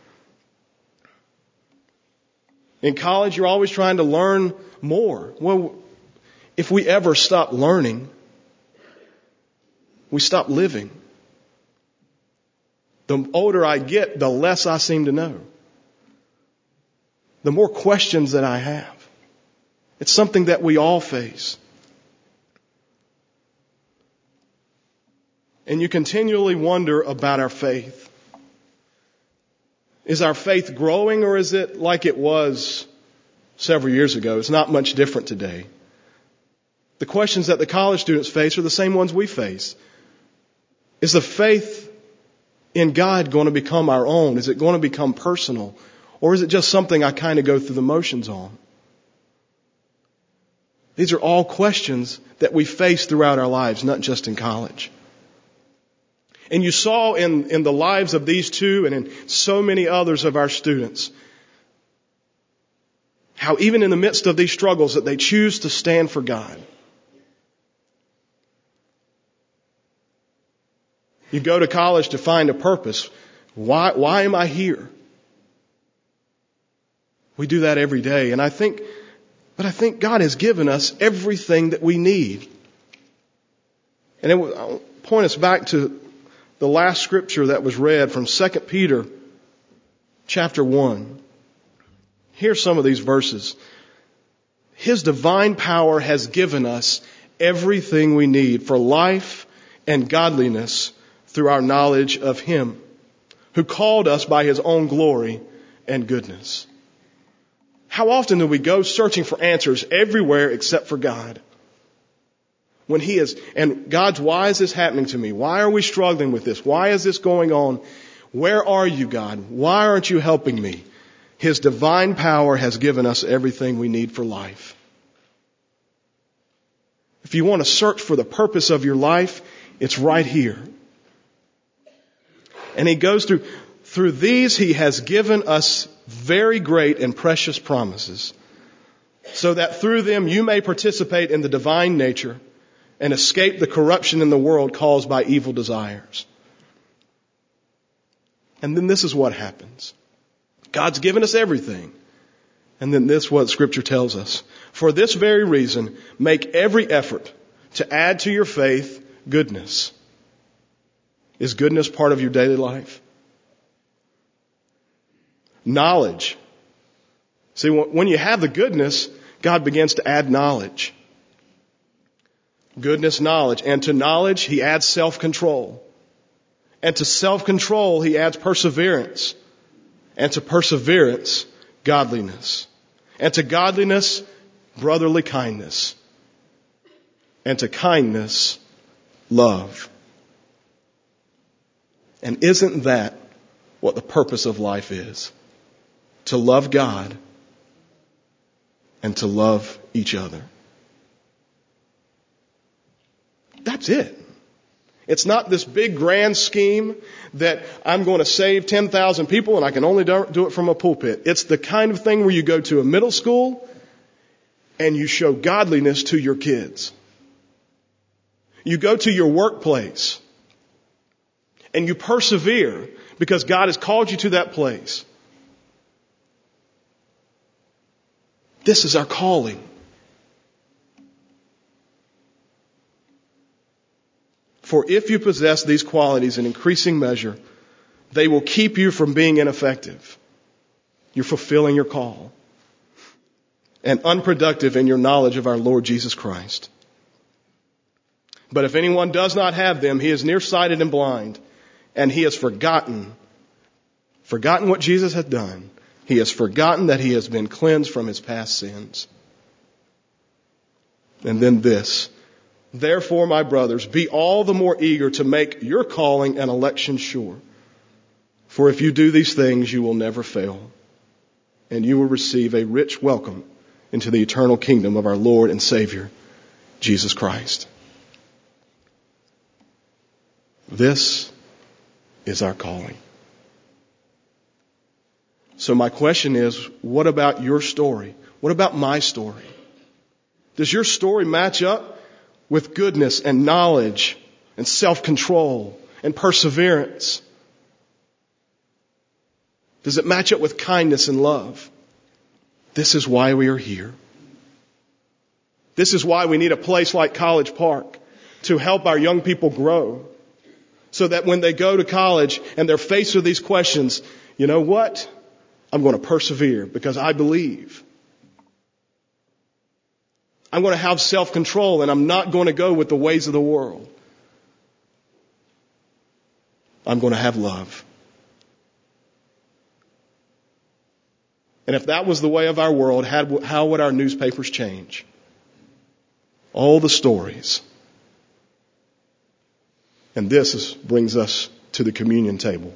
In college, you're always trying to learn more. Well, if we ever stop learning, we stop living. The older I get, the less I seem to know. The more questions that I have. It's something that we all face. And you continually wonder about our faith. Is our faith growing, or is it like it was several years ago? It's not much different today. The questions that the college students face are the same ones we face. Is the faith in God going to become our own? Is it going to become personal? Or is it just something I kind of go through the motions on? These are all questions that we face throughout our lives, not just in college. And you saw in, in the lives of these two and in so many others of our students, how even in the midst of these struggles that they choose to stand for God. You go to college to find a purpose. Why, why am I here? We do that every day. And I think, but I think God has given us everything that we need. And it will, I'll point us back to the last scripture that was read from Second Peter chapter one. Here's some of these verses. His divine power has given us everything we need for life and godliness through our knowledge of Him, who called us by His own glory and goodness. How often do we go searching for answers everywhere except for God? When He is, and God's, why is this happening to me? Why are we struggling with this? Why is this going on? Where are you, God? Why aren't you helping me? His divine power has given us everything we need for life. If you want to search for the purpose of your life, it's right here. And He goes through, through these He has given us very great and precious promises, so that through them you may participate in the divine nature and escape the corruption in the world caused by evil desires. And then this is what happens. God's given us everything. And then this is what Scripture tells us. For this very reason, make every effort to add to your faith goodness. Is goodness part of your daily life? Knowledge. See, when you have the goodness, God begins to add knowledge. Goodness, knowledge. And to knowledge, He adds self-control. And to self-control, He adds perseverance. And to perseverance, godliness. And to godliness, brotherly kindness. And to kindness, love. And isn't that what the purpose of life is? To love God and to love each other. That's it. It's not this big grand scheme that I'm going to save ten thousand people and I can only do it from a pulpit. It's the kind of thing where you go to a middle school and you show godliness to your kids. You go to your workplace and you persevere because God has called you to that place. This is our calling. For if you possess these qualities in increasing measure, they will keep you from being ineffective. You're fulfilling your call. And unproductive in your knowledge of our Lord Jesus Christ. But if anyone does not have them, he is nearsighted and blind, and he has forgotten, forgotten what Jesus had done. He has forgotten that he has been cleansed from his past sins. And then this. Therefore, my brothers, be all the more eager to make your calling and election sure. For if you do these things, you will never fail. And you will receive a rich welcome into the eternal kingdom of our Lord and Savior, Jesus Christ. This is our calling. So my question is, what about your story? What about my story? Does your story match up with goodness and knowledge and self-control and perseverance? Does it match up with kindness and love? This is why we are here. This is why we need a place like College Park to help our young people grow, so that when they go to college and they're faced with these questions, you know what? I'm going to persevere because I believe. I'm going to have self-control, and I'm not going to go with the ways of the world. I'm going to have love. And if that was the way of our world, how would our newspapers change? All the stories. And this is, brings us to the communion table.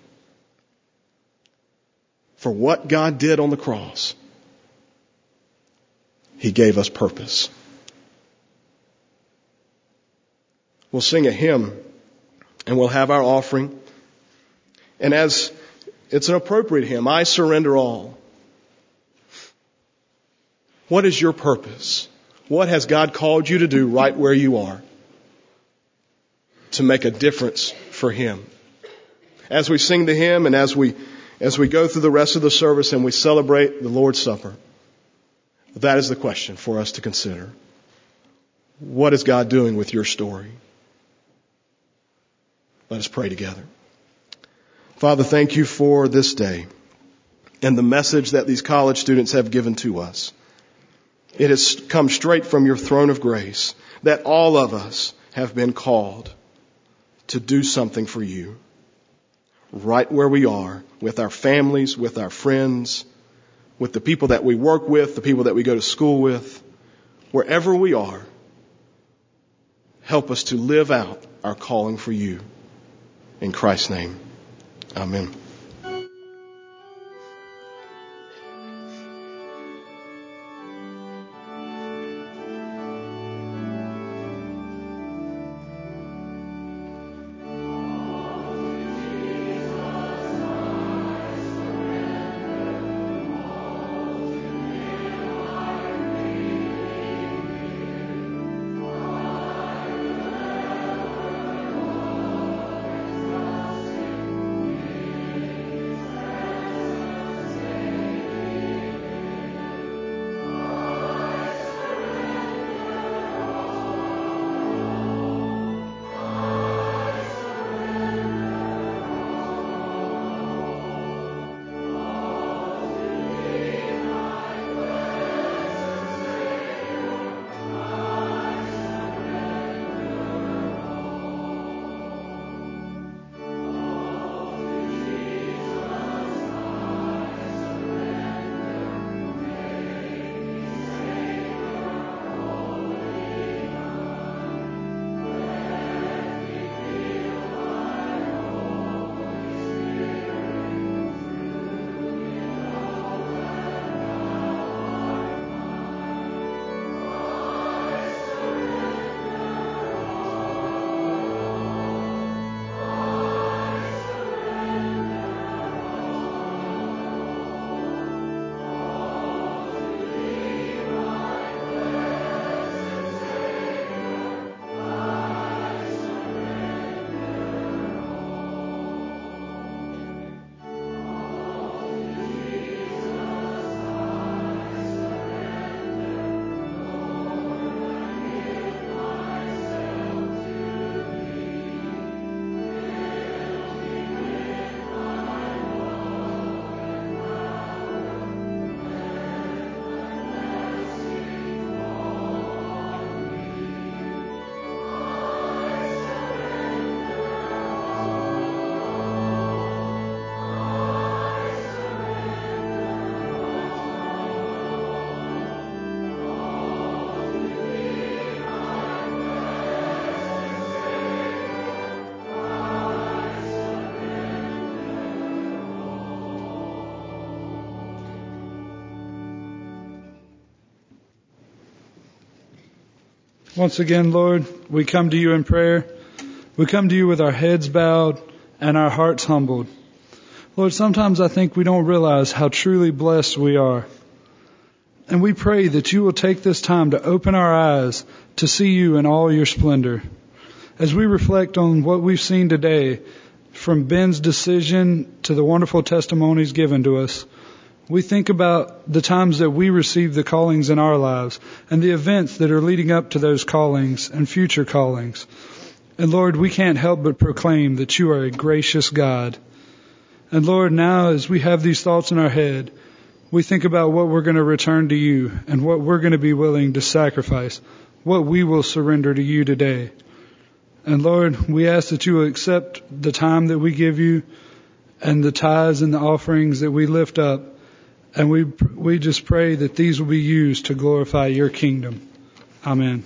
For what God did on the cross, He gave us purpose. We'll sing a hymn and we'll have our offering. And as it's an appropriate hymn, I surrender all. What is your purpose? What has God called you to do right where you are to make a difference for Him? As we sing the hymn and as we as we go through the rest of the service and we celebrate the Lord's Supper, that is the question for us to consider. What is God doing with your story? Let us pray together. Father, thank you for this day and the message that these college students have given to us. It has come straight from your throne of grace that all of us have been called to do something for you. Right where we are, with our families, with our friends, with the people that we work with, the people that we go to school with, wherever we are, help us to live out our calling for you. In Christ's name, amen. Once again, Lord, we come to you in prayer, We come to you with our heads bowed and our hearts humbled. Lord, sometimes I think we don't realize how truly blessed we are. And we pray that you will take this time to open our eyes to see you in all your splendor. As we reflect on what we've seen today, from Ben's decision to the wonderful testimonies given to us, we think about the times that we receive the callings in our lives and the events that are leading up to those callings and future callings. And Lord, we can't help but proclaim that you are a gracious God. And Lord, now as we have these thoughts in our head, we think about what we're going to return to you and what we're going to be willing to sacrifice, what we will surrender to you today. And Lord, we ask that you will accept the time that we give you and the tithes and the offerings that we lift up. And we we just pray that these will be used to glorify your kingdom. Amen.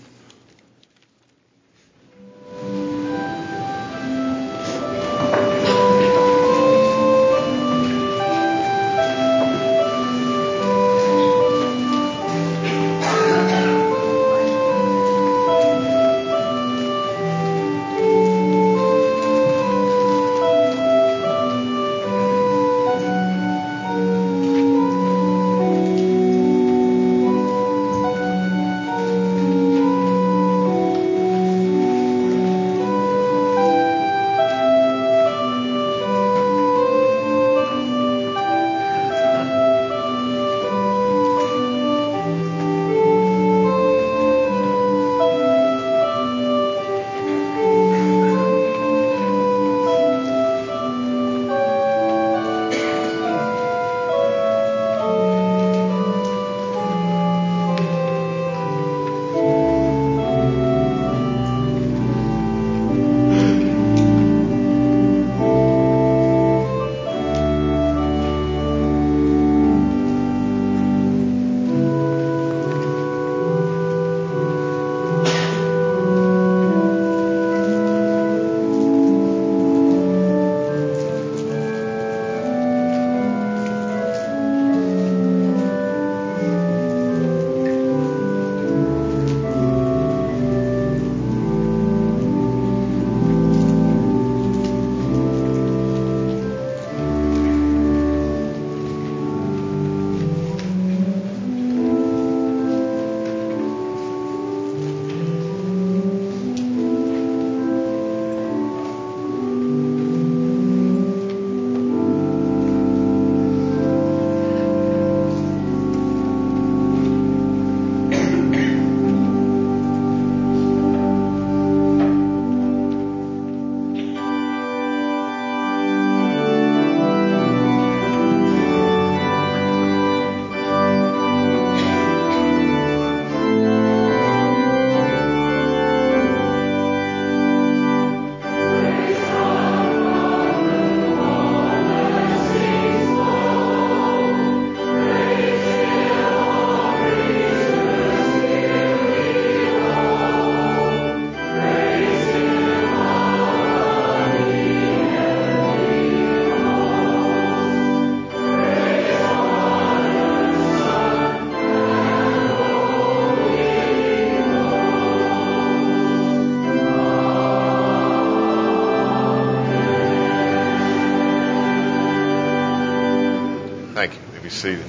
Seated.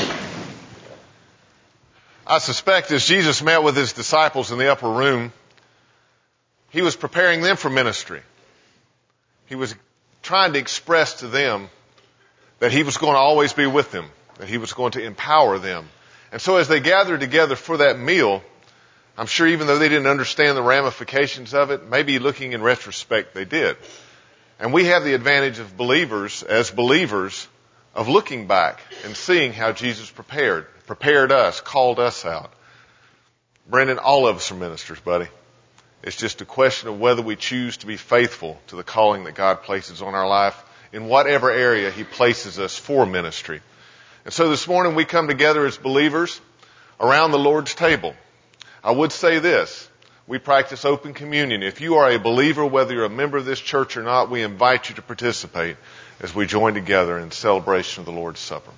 I suspect as Jesus met with his disciples in the upper room, he was preparing them for ministry. He was trying to express to them that he was going to always be with them, that he was going to empower them. And so as they gathered together for that meal, I'm sure even though they didn't understand the ramifications of it, maybe looking in retrospect they did. And we have the advantage of believers, as believers, of looking back and seeing how Jesus prepared, prepared us, called us out. Brendan, all of us are ministers, buddy. It's just a question of whether we choose to be faithful to the calling that God places on our life in whatever area he places us for ministry. And so this morning we come together as believers around the Lord's table. I would say this. We practice open communion. If you are a believer, whether you're a member of this church or not, we invite you to participate as we join together in celebration of the Lord's Supper.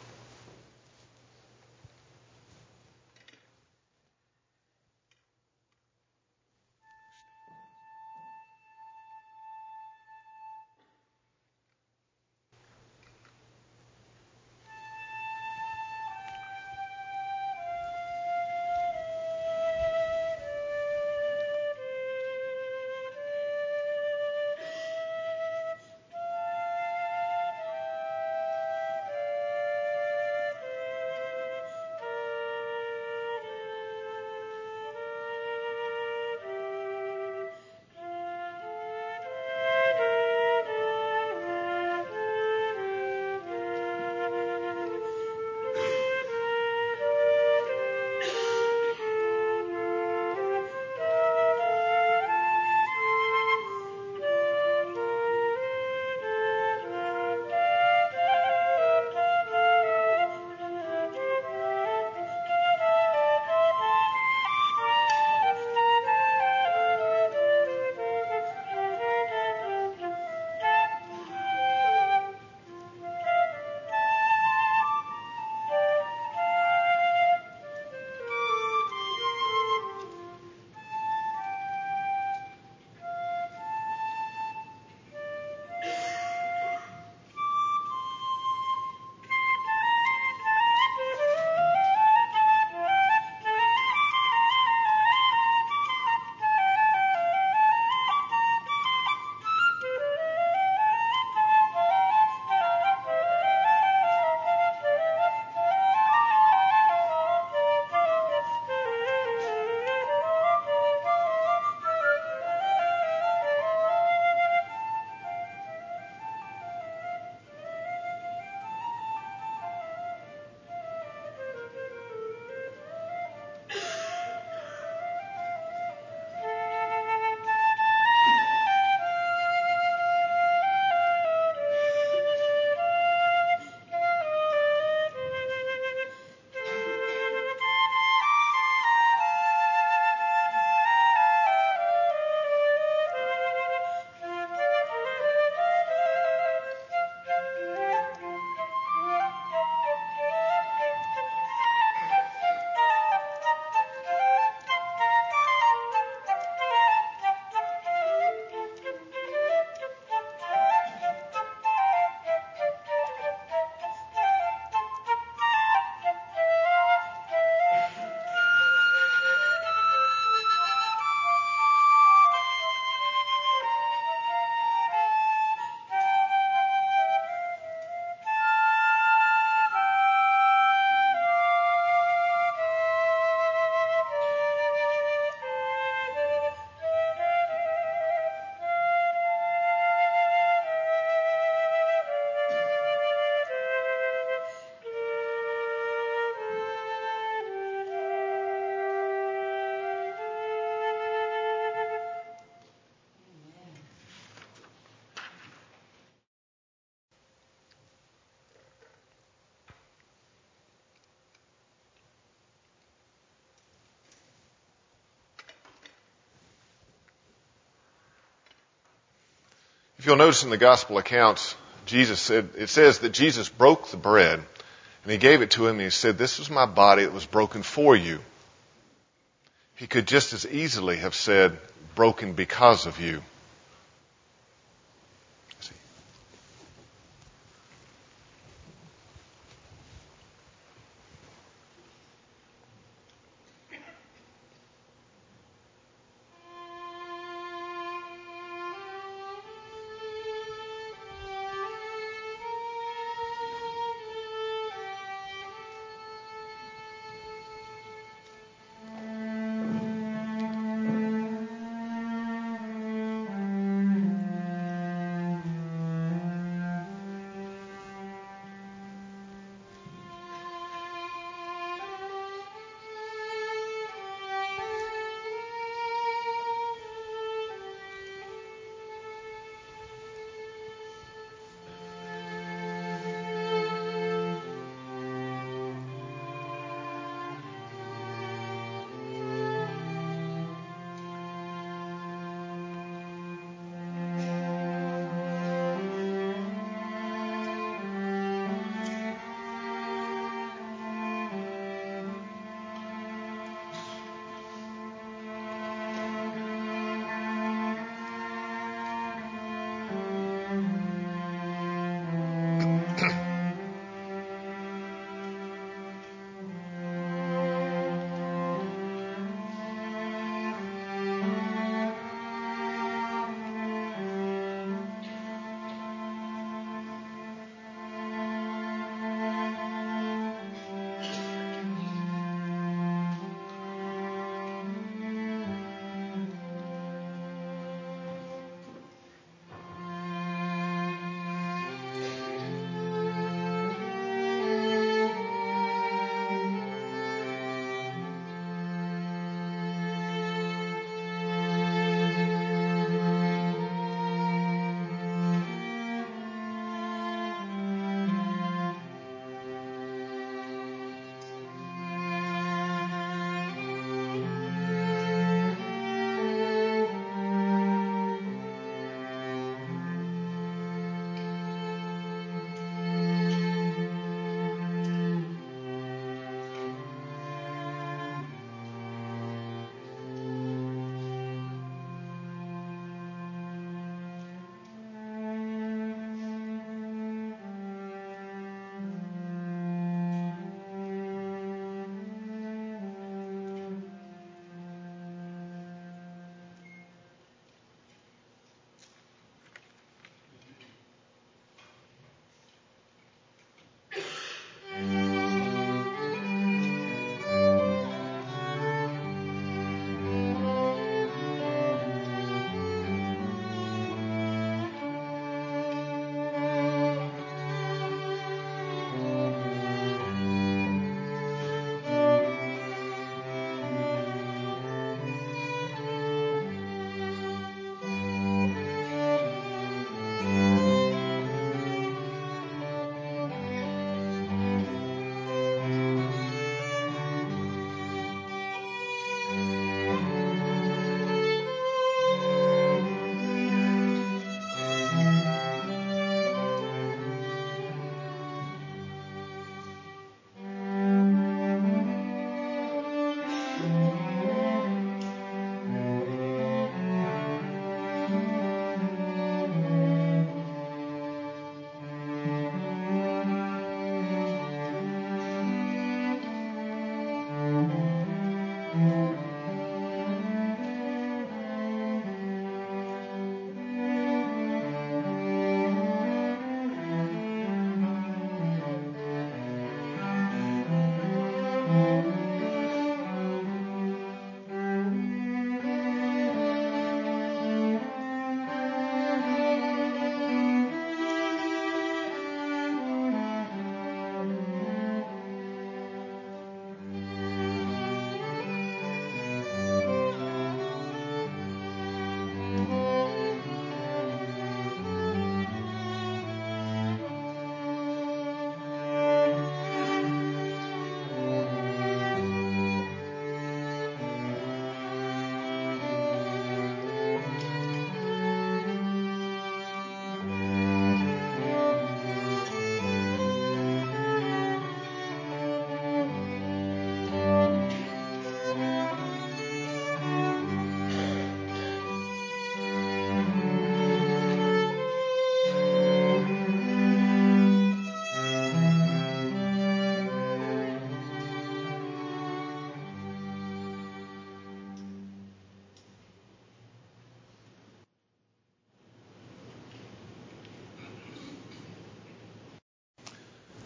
If you'll notice in the gospel accounts, Jesus said, it says that Jesus broke the bread and he gave it to him and he said, "This is my body that was broken for you." He could just as easily have said, "Broken because of you."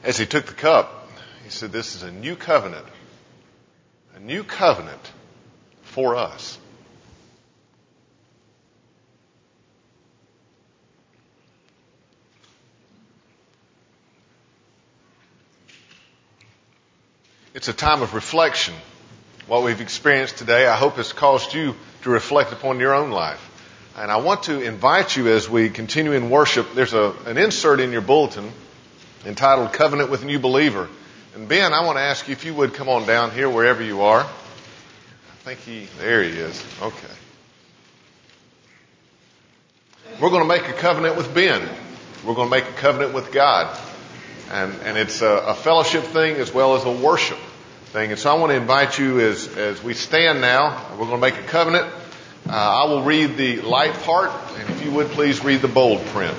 As he took the cup, he said, this is a new covenant, a new covenant for us. It's a time of reflection. What we've experienced today, I hope has caused you to reflect upon your own life. And I want to invite you as we continue in worship. There's a, an insert in your bulletin entitled Covenant with a New Believer. And Ben, I want to ask you if you would come on down here wherever you are. I think he, there he is. Okay. We're going to make a covenant with Ben. We're going to make a covenant with God. And, and it's a, a fellowship thing as well as a worship thing. And so I want to invite you as, as we stand now, we're going to make a covenant. Uh, I will read the light part, and if you would please read the bold print.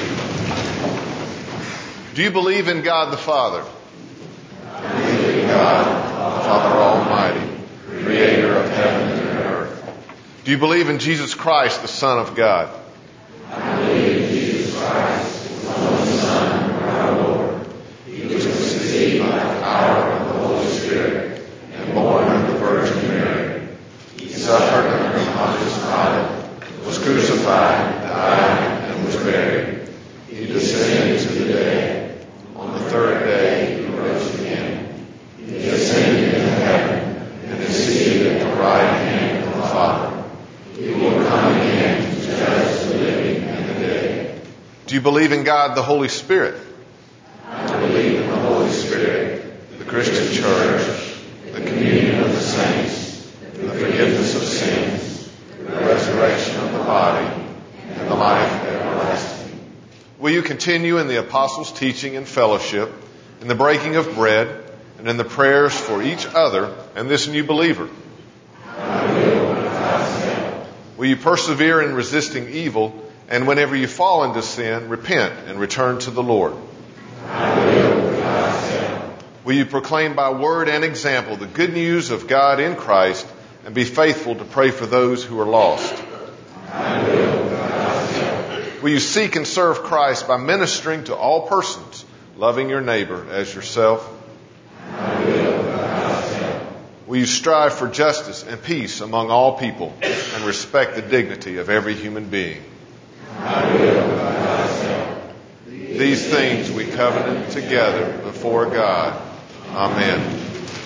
Do you believe in God the Father? I believe in God, Father Almighty, creator of heaven and earth. Do you believe in Jesus Christ, the Son of God? I believe in Jesus Christ, the only Son of our Lord. He was conceived by the power of the Holy Spirit and born of the Virgin Mary. He suffered under Pontius Pilate, was crucified, died, and was buried. He descended to the dead. On the third day, he rose again. He ascended into heaven and is seated at the right hand of the Father. He will come again to judge the living and the dead. Do you believe in God the Holy Spirit? I believe in the Holy Spirit, the Christian Church, the communion of the saints, the forgiveness of sins, the resurrection of the body, and the life everlasting. Will you continue in the apostles' teaching and fellowship, in the breaking of bread, and in the prayers for each other and this new believer? I will, with God's help. Will you persevere in resisting evil, and whenever you fall into sin, repent and return to the Lord? I will, with God's help. Will you proclaim by word and example the good news of God in Christ, and be faithful to pray for those who are lost? I will, with God's help. Will you seek and serve Christ by ministering to all persons, loving your neighbor as yourself? I will, with God's help. Will you strive for justice and peace among all people and respect the dignity of every human being? I will, with God's help. These things we covenant together before God. Amen.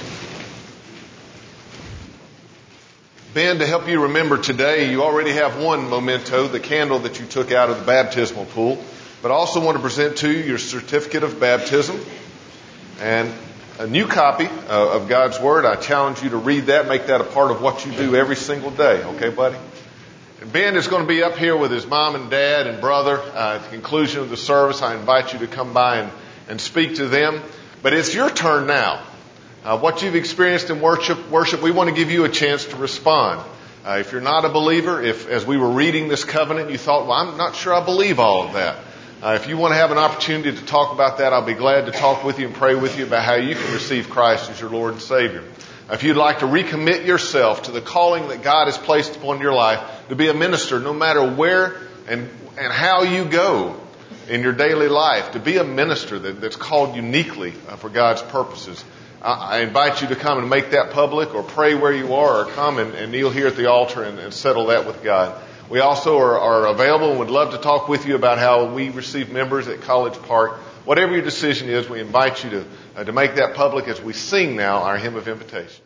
Ben, to help you remember today, you already have one memento, the candle that you took out of the baptismal pool, but I also want to present to you your certificate of baptism and a new copy uh, of God's Word. I challenge you to read that, make that a part of what you do every single day. Okay, buddy? And Ben is going to be up here with his mom and dad and brother uh, at the conclusion of the service. I invite you to come by and, and speak to them. But it's your turn now. Uh, what you've experienced in worship, worship, we want to give you a chance to respond. Uh, if you're not a believer, if as we were reading this covenant, you thought, well, I'm not sure I believe all of that. Uh, if you want to have an opportunity to talk about that, I'll be glad to talk with you and pray with you about how you can receive Christ as your Lord and Savior. Uh, if you'd like to recommit yourself to the calling that God has placed upon your life to be a minister, no matter where and, and how you go in your daily life, to be a minister that, that's called uniquely uh, for God's purposes, I invite you to come and make that public, or pray where you are, or come and, and kneel here at the altar and, and settle that with God. We also are, are available and would love to talk with you about how we receive members at College Park. Whatever your decision is, we invite you to, uh, to make that public as we sing now our hymn of invitation.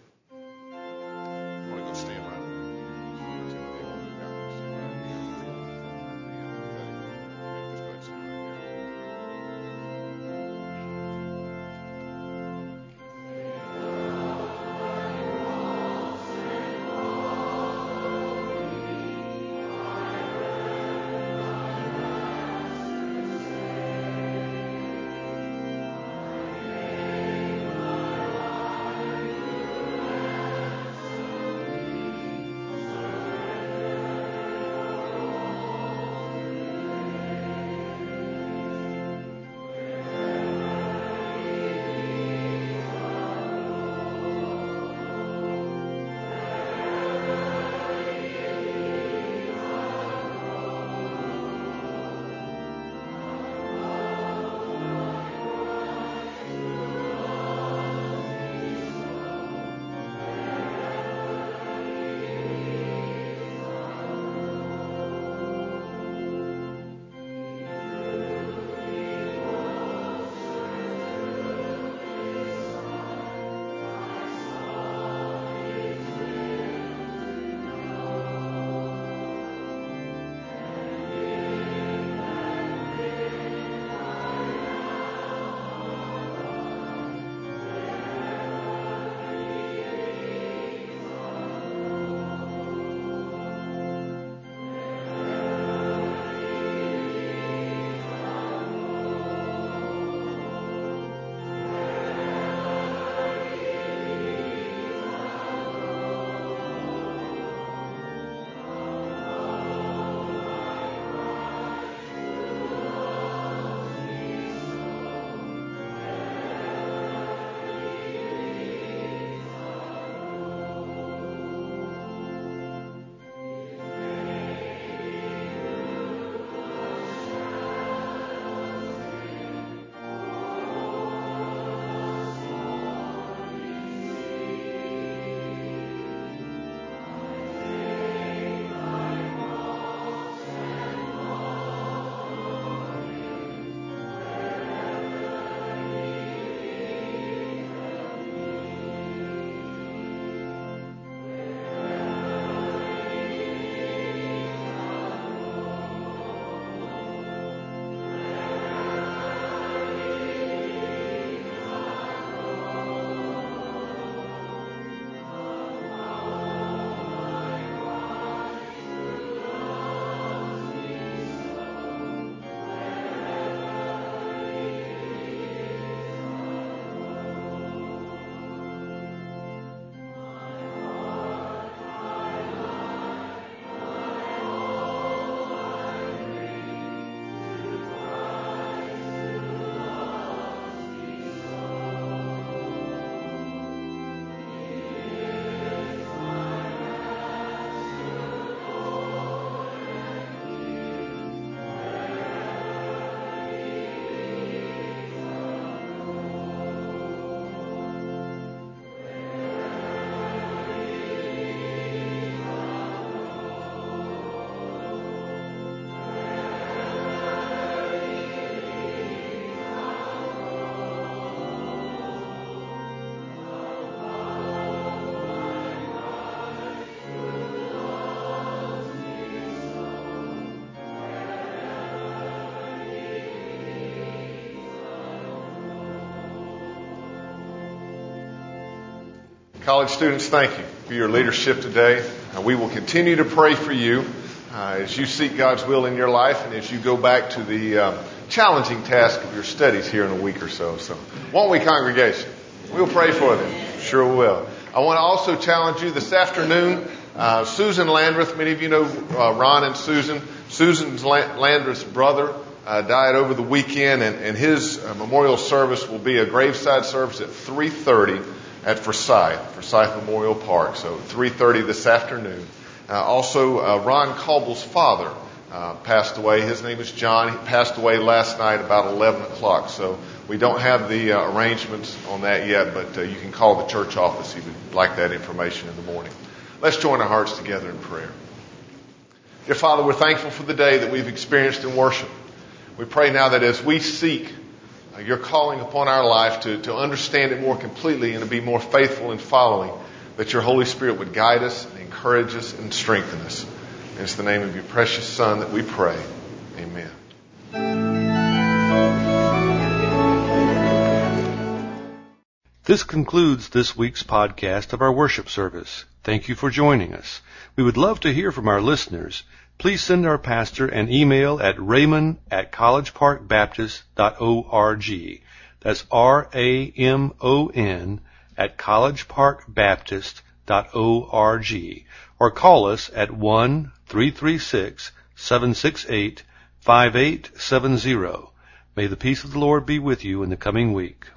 College students, thank you for your leadership today. Uh, we will continue to pray for you uh, as you seek God's will in your life and as you go back to the uh, challenging task of your studies here in a week or so. So, won't we, congregation? We'll pray for them. Sure will. I want to also challenge you this afternoon. Uh, Susan Landreth, many of you know uh, Ron and Susan. Susan's Landreth's brother uh, died over the weekend, and, and his uh, memorial service will be a graveside service at three thirty at Forsyth, Forsyth Memorial Park. So three thirty this afternoon. Uh, also, uh, Ron Cobble's father uh, passed away. His name is John. He passed away last night about eleven o'clock. So we don't have the uh, arrangements on that yet, but uh, you can call the church office if you'd like that information in the morning. Let's join our hearts together in prayer. Dear Father, we're thankful for the day that we've experienced in worship. We pray now that as we seek uh, your calling upon our life to, to understand it more completely and to be more faithful in following, that your Holy Spirit would guide us, encourage us, and strengthen us. And it's the name of your precious Son that we pray. Amen. This concludes this week's podcast of our worship service. Thank you for joining us. We would love to hear from our listeners. Please send our pastor an email at raymond at college park baptist dot org. That's R A M O N at college park baptist dot org. Or call us at one three three six, seven six eight, five eight seven zero. May the peace of the Lord be with you in the coming week.